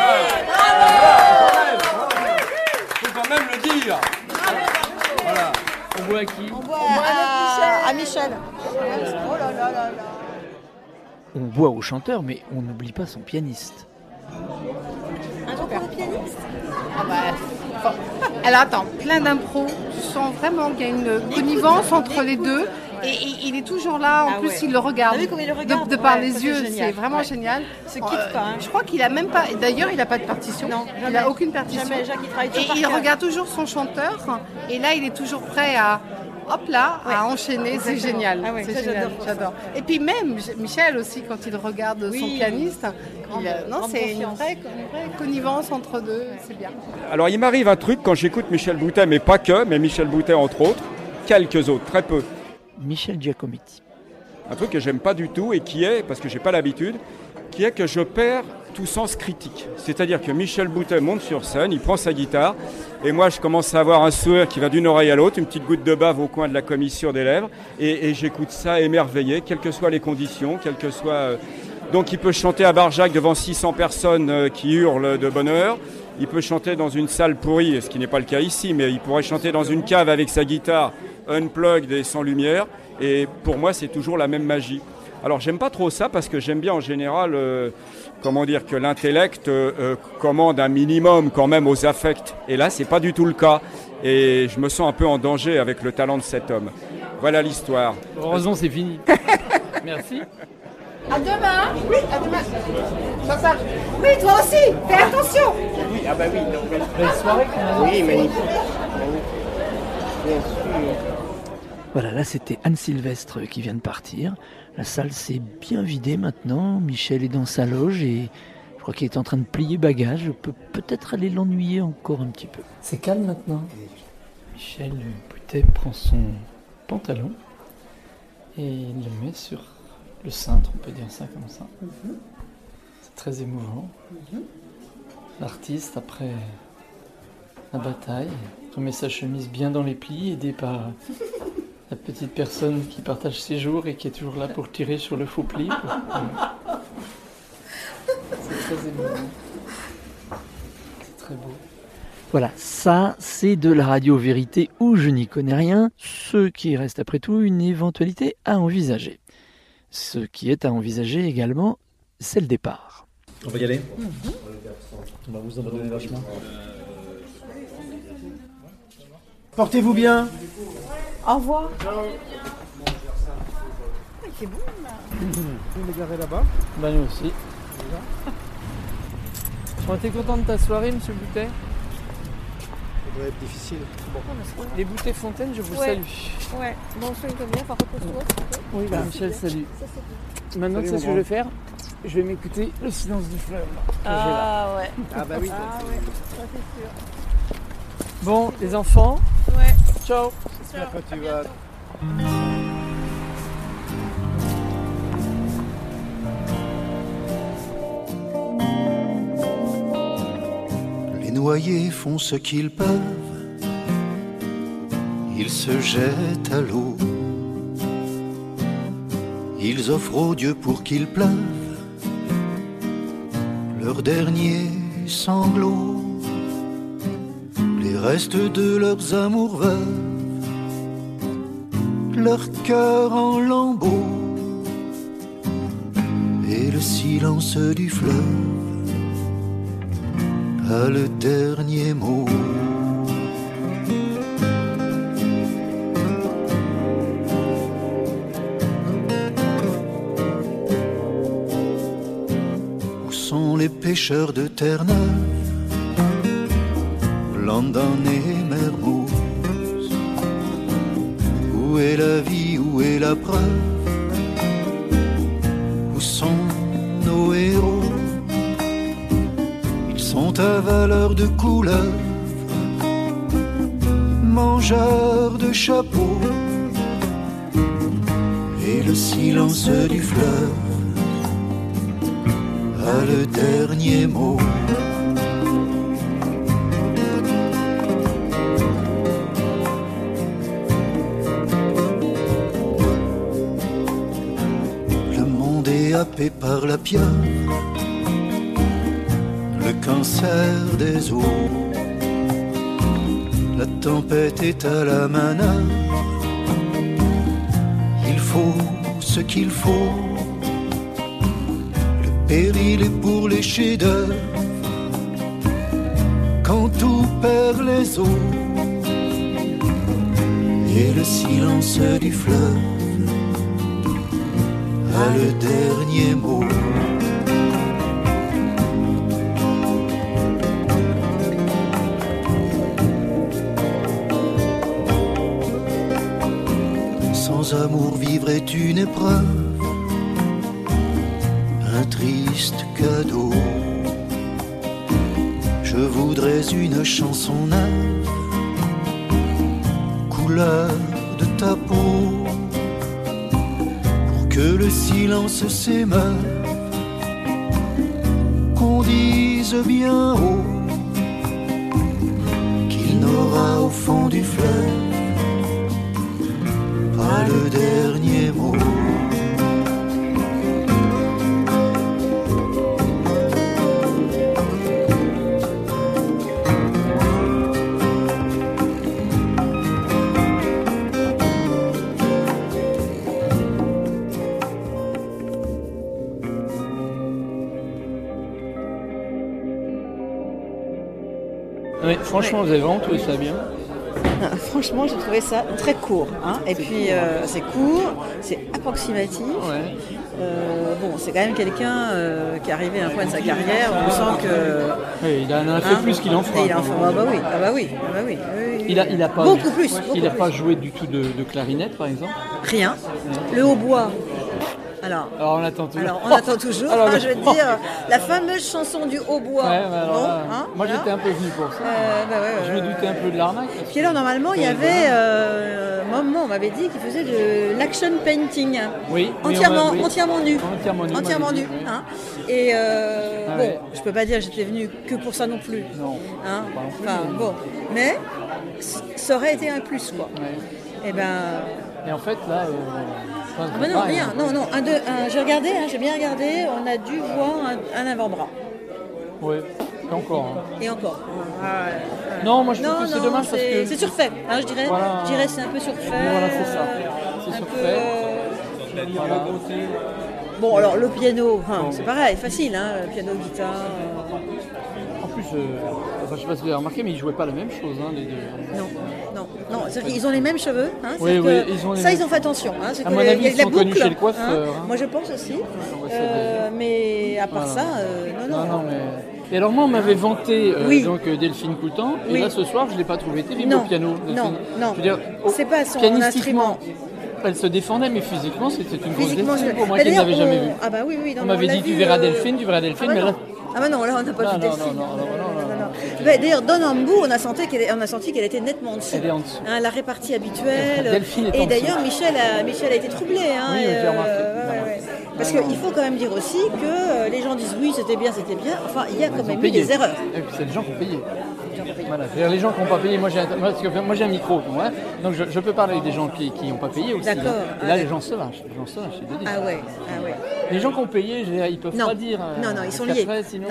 Faut quand même le dire. Voilà. On boit à qui? On boit à Michel. Oh là là là là. On boit au chanteur, mais on n'oublie pas son pianiste. Un super pianiste. Ah bah, alors attends, plein d'impro. Tu sens vraiment qu'il y a une connivence entre les deux. Et il est toujours là, en plus il le regarde. T'as vu comme il le regarde de par les ça, yeux, c'est vraiment génial. Se quitte pas. Hein. Je crois qu'il a même pas. D'ailleurs, il n'a pas de partition. Non, il n'a aucune partition. Jamais. Jacques, il travaille et il regarde toujours son chanteur. Et là, il est toujours prêt à. Hop là, à enchaîner, c'est génial. Ah ouais, c'est ça, génial, j'adore. Et puis même Michel aussi, quand il regarde son pianiste, c'est une vraie connivence entre deux, c'est bien. Alors il m'arrive un truc quand j'écoute Michel Boutet, mais pas que, mais Michel Boutet entre autres, quelques autres, très peu. Michel Giacometti. Un truc que j'aime pas du tout et qui est, parce que j'ai pas l'habitude, qui est que je perds tout sens critique. C'est-à-dire que Michel Boutet monte sur scène, il prend sa guitare, et moi je commence à avoir un sourire qui va d'une oreille à l'autre, une petite goutte de bave au coin de la commissure des lèvres, et j'écoute ça émerveillé, quelles que soient les conditions, quelles que soient... Donc il peut chanter à Barjac devant 600 personnes qui hurlent de bonheur, il peut chanter dans une salle pourrie, ce qui n'est pas le cas ici, mais il pourrait chanter dans une cave avec sa guitare unplugged et sans lumière, et pour moi c'est toujours la même magie. Alors j'aime pas trop ça parce que j'aime bien en général, que l'intellect commande un minimum quand même aux affects. Et là c'est pas du tout le cas. Et je me sens un peu en danger avec le talent de cet homme. Voilà l'histoire. Heureusement c'est fini. Merci. À demain. Oui, à demain. Chantal. Oui, toi aussi. Fais attention. Oui, ah bah oui. Belle soirée quand même. Oui, magnifique. Bien sûr. Voilà, là c'était Anne Sylvestre qui vient de partir. La salle s'est bien vidée maintenant. Michel est dans sa loge et je crois qu'il est en train de plier bagages. Je peux peut-être aller l'ennuyer encore un petit peu. C'est calme maintenant. Michel Boutet prend son pantalon et il le met sur le cintre, on peut dire ça comme ça. C'est très émouvant. L'artiste, après la bataille, remet sa chemise bien dans les plis, aidé par la petite personne qui partage ses jours et qui est toujours là pour tirer sur le faux pli. C'est très émouvant. C'est très beau. Voilà, ça c'est de la radio-vérité où je n'y connais rien, ce qui reste après tout une éventualité à envisager. Ce qui est à envisager également, c'est le départ. On va y aller. On va vous en donner vachement. Portez-vous bien. Au revoir. C'est bon là. Vous les garez là-bas. Bah nous aussi. On était content de ta soirée, monsieur Boutet. Ça doit être difficile. Bon. Les Boutet Fontaine, je vous Ouais. salue. Ouais, bon, soigne-toi bien, enfin repose-toi. Oui, bah Michel, salut. Ça, c'est... Maintenant, Salut, tu sais ce que mon je vais faire? Je vais m'écouter le silence du fleuve. Ah ouais. Ah bah oui. Ah ouais, ça c'est sûr. Bon, les enfants. Ouais. Ciao. J'espère que tu vas... Les noyés font ce qu'ils peuvent, ils se jettent à l'eau, ils offrent au Dieu pour qu'il pleuve leur dernier sanglot. restes de leurs amours veuves, leur cœur en lambeaux, et le silence du fleuve a le dernier mot. Où sont les pêcheurs de Terre-Neuve, London et Mermoz? Où est la vie, où est la preuve? Où sont nos héros? Ils sont à valeur de couleuvre, mangeurs de chapeaux, et le silence du fleuve a le dernier mot. Happé par la pieuvre, le cancer des eaux, la tempête est à la manœuvre, il faut ce qu'il faut, le péril est pour les chefs-d'œuvre, quand tout perd les eaux, et le silence du fleuve a le dernier mot. Sans amour, vivre est une épreuve, un triste cadeau. Je voudrais une chanson neuve, couleur de ta peau, que le silence s'émeuve, qu'on dise bien haut qu'il n'aura au fond du fleuve pas le dernier mot. Oui, franchement, vous avez vraiment trouvé ça bien. Franchement, j'ai trouvé ça très court. Hein. Et puis, c'est court, c'est approximatif. Ouais. Bon, c'est quand même quelqu'un qui est arrivé à un point de sa carrière où on sent que... Oui, il en a fait plus qu'il en fera. Ah bah oui. Il a pas, beaucoup plus. Il n'a pas joué du tout de clarinette, par exemple? Rien. Le hautbois. Alors on attend toujours. Alors, je vais te dire, la fameuse chanson du hautbois. Ouais, moi j'étais un peu venu pour ça. Je me doutais un peu de l'arnaque. Puis alors normalement il y avait, on m'avait dit qu'il faisait de l'action painting. Oui. Entièrement nu. Entièrement nu. Hein. Et je peux pas dire que j'étais venue que pour ça non plus. Non. Hein. Mais ça aurait été un plus quoi. Ouais. Et en fait là. Non, rien. Non. J'ai regardé, j'ai bien regardé. On a dû voir un avant-bras. Oui, encore. Et encore. Non, moi je trouve que c'est dommage parce que... C'est surfait, hein, je dirais. C'est un peu surfait. Voilà, c'est ça. C'est surfait. Bon, alors le piano, c'est pareil, facile, hein, le piano, guitare. En plus, je sais pas si vous avez remarqué, mais ils jouaient pas la même chose, hein, les deux. Non, ils ont les mêmes cheveux. Hein, oui, ils ont fait attention. Hein, à mon avis, ils sont connus chez le coiffeur. Hein. Moi, je pense aussi. Mais à part ça, non. Et alors moi, on m'avait vanté donc Delphine Coutan, et là ce soir, je l'ai pas trouvé terrible au piano. Non. Je veux dire, c'est pas son instrument. Elle se défendait, mais physiquement, c'était une grosse défaite pour moi qui ne l'avais jamais vue. Ah bah oui. On m'avait dit, tu verras Delphine, mais là... Ah bah non, là on n'a pas vu Delphine. Non. D'ailleurs, dans Nambu, on a senti qu'elle était nettement en dessous. Elle est en dessous. La répartie habituelle. Delphine est en dessous. Et d'ailleurs, Michel a été troublé. Oui, j'ai remarqué. Parce qu'il faut quand même dire aussi que les gens disent oui, c'était bien. Enfin, il y a quand même eu des erreurs. Et puis c'est les gens qui ont payé. Voilà, c'est-à-dire les gens qui n'ont pas payé. Moi j'ai un micro, donc je peux parler avec des gens qui n'ont pas payé aussi. D'accord. Et là les gens se lâchent. C'est de dire. Ah ouais. Les gens qui ont payé, ils peuvent pas dire. Non, ils sont liés. Sinon,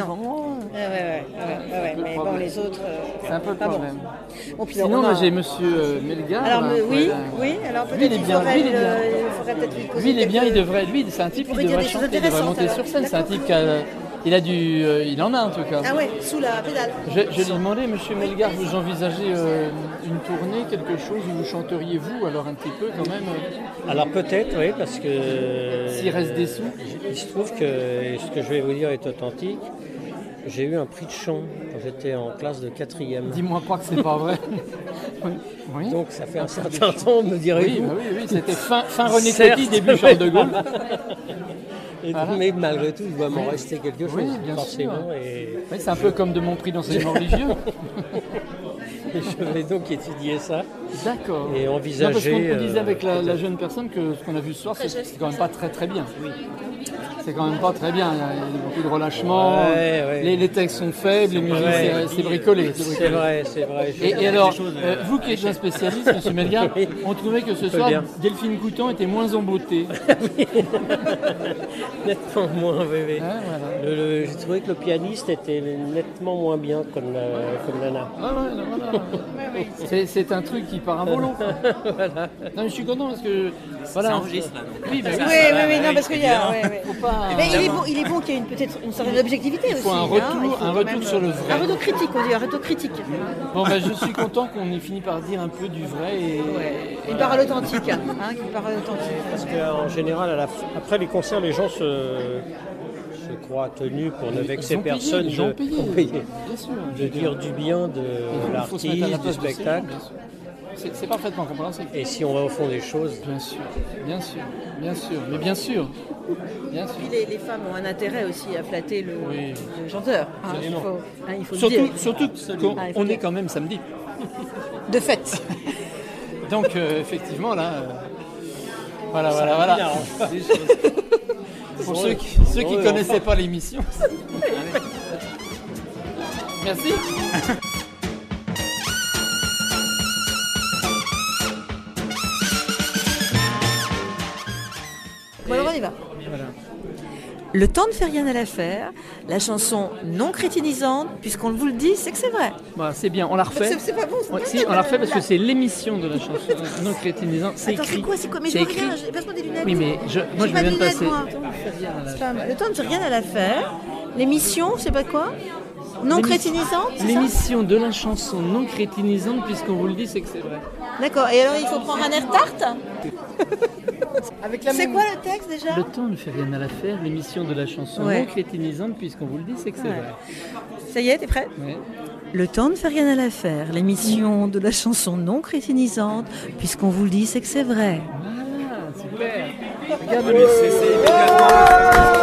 mais bon, les autres. C'est un peu le problème. Bon, puis sinon, moi j'ai Monsieur Melgar. Alors oui. Alors peut-être il faudrait peut-être lui poser. Lui il est bien, c'est un type qui devrait chanter, il devrait monter sur scène. C'est un type qui a. Il en a en tout cas. Ah ouais, sous la pédale. Je lui ai demandé, Monsieur Melgar, vous envisagez une tournée, quelque chose où vous chanteriez vous, alors un petit peu quand même Alors peut-être, oui, parce que... S'il reste des sous. Il se trouve que ce que je vais vous dire est authentique. J'ai eu un prix de chant quand j'étais en classe de 4e. Dis-moi pas que c'est pas vrai. Oui. Donc ça fait un certain temps, me direz-vous. Oui, c'était fin René Coty, début Charles de Gaulle. Mais malgré tout, il doit m'en rester quelque chose, bien forcément. Sûr. C'est un peu comme de mon prix d'enseignement religieux. Et je vais donc étudier ça. D'accord. Et envisager... parce qu'on disait avec la jeune personne que ce qu'on a vu ce soir, c'est quand même pas très très bien. Oui. C'est quand même pas très bien, il y a beaucoup de relâchement, les textes sont faibles, les musiques c'est bricolé. C'est vrai. Et alors, vous qui êtes un spécialiste, M. Melgar, on trouvait que ce soir, Delphine Coutan était moins embottée. Nettement moins, oui. J'ai trouvé que le pianiste était nettement moins bien comme Nana. C'est un truc qui part à volo. Voilà. Non, mais je suis content parce que... Voilà. Ça enregistre là. Oui, non, parce qu'il y a... Mais il est bon qu'il y ait peut-être une certaine objectivité aussi. Il faut un retour sur le vrai. Un retour critique, on dit, un retour critique. Bon, je suis content qu'on ait fini par dire un peu du vrai et... Une parole authentique. Parce qu'en général, après les concerts, les gens se croient tenus pour ne vexer personne de dire du bien de l'artiste, du spectacle. C'est parfaitement compréhensible. Et si on va au fond des choses... Bien sûr. Puis les femmes ont un intérêt aussi à flatter le chanteur. Il faut surtout qu'on est quand même samedi. De fait. Donc effectivement là... Voilà. Pour ceux qui ne connaissaient pas l'émission. Merci. Bon, alors on y va. Voilà. Le temps ne fait rien à l'affaire. La chanson non crétinisante, puisqu'on vous le dit, c'est que c'est vrai. Bah, c'est bien, on la refait. C'est pas bon. On la refait parce que c'est l'émission de la chanson non crétinisante. C'est écrit. C'est quoi Mais je vois rien. Passe-moi des lunettes. Oui, mais moi je viens de passer. Le temps ne fait rien à l'affaire. L'émission, c'est pas quoi Non crétinisante. L'émission de la chanson non crétinisante, puisqu'on vous le dit, c'est que c'est vrai. D'accord. Et alors, il faut prendre un air tarte. C'est quoi le texte déjà? Le temps ne fait rien à l'affaire, l'émission de la chanson non crétinisante, puisqu'on vous le dit, c'est que c'est vrai. Ça y est, t'es prêt? Oui. Le temps ne fait rien à l'affaire, l'émission de la chanson non crétinisante, puisqu'on vous le dit, c'est que c'est vrai. Voilà, super. Regarde-le, c'est immédiatement.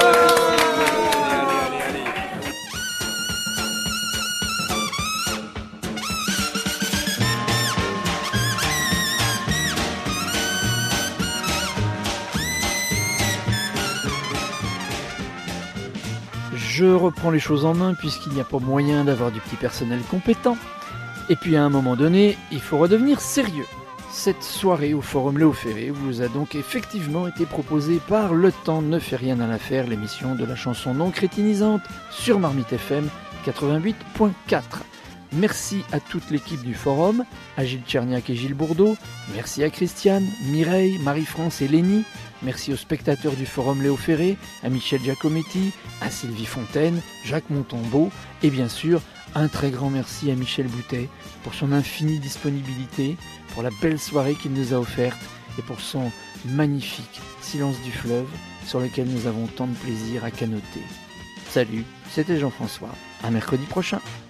Je reprends les choses en main puisqu'il n'y a pas moyen d'avoir du petit personnel compétent. Et puis à un moment donné, il faut redevenir sérieux. Cette soirée au Forum Léo Ferré vous a donc effectivement été proposée par Le Temps ne fait rien à l'affaire, l'émission de la chanson non crétinisante sur Marmite FM 88.4. Merci à toute l'équipe du Forum, à Gilles Tcherniak et Gilles Bourdeau, merci à Christiane, Mireille, Marie-France et Lénie, merci aux spectateurs du Forum Léo Ferré, à Michel Giacometti, à Sylvie Fontaine, Jacques Montembeau et bien sûr un très grand merci à Michel Boutet pour son infinie disponibilité, pour la belle soirée qu'il nous a offerte et pour son magnifique Silence du fleuve sur lequel nous avons tant de plaisir à canoter. Salut, c'était Jean-François, à mercredi prochain.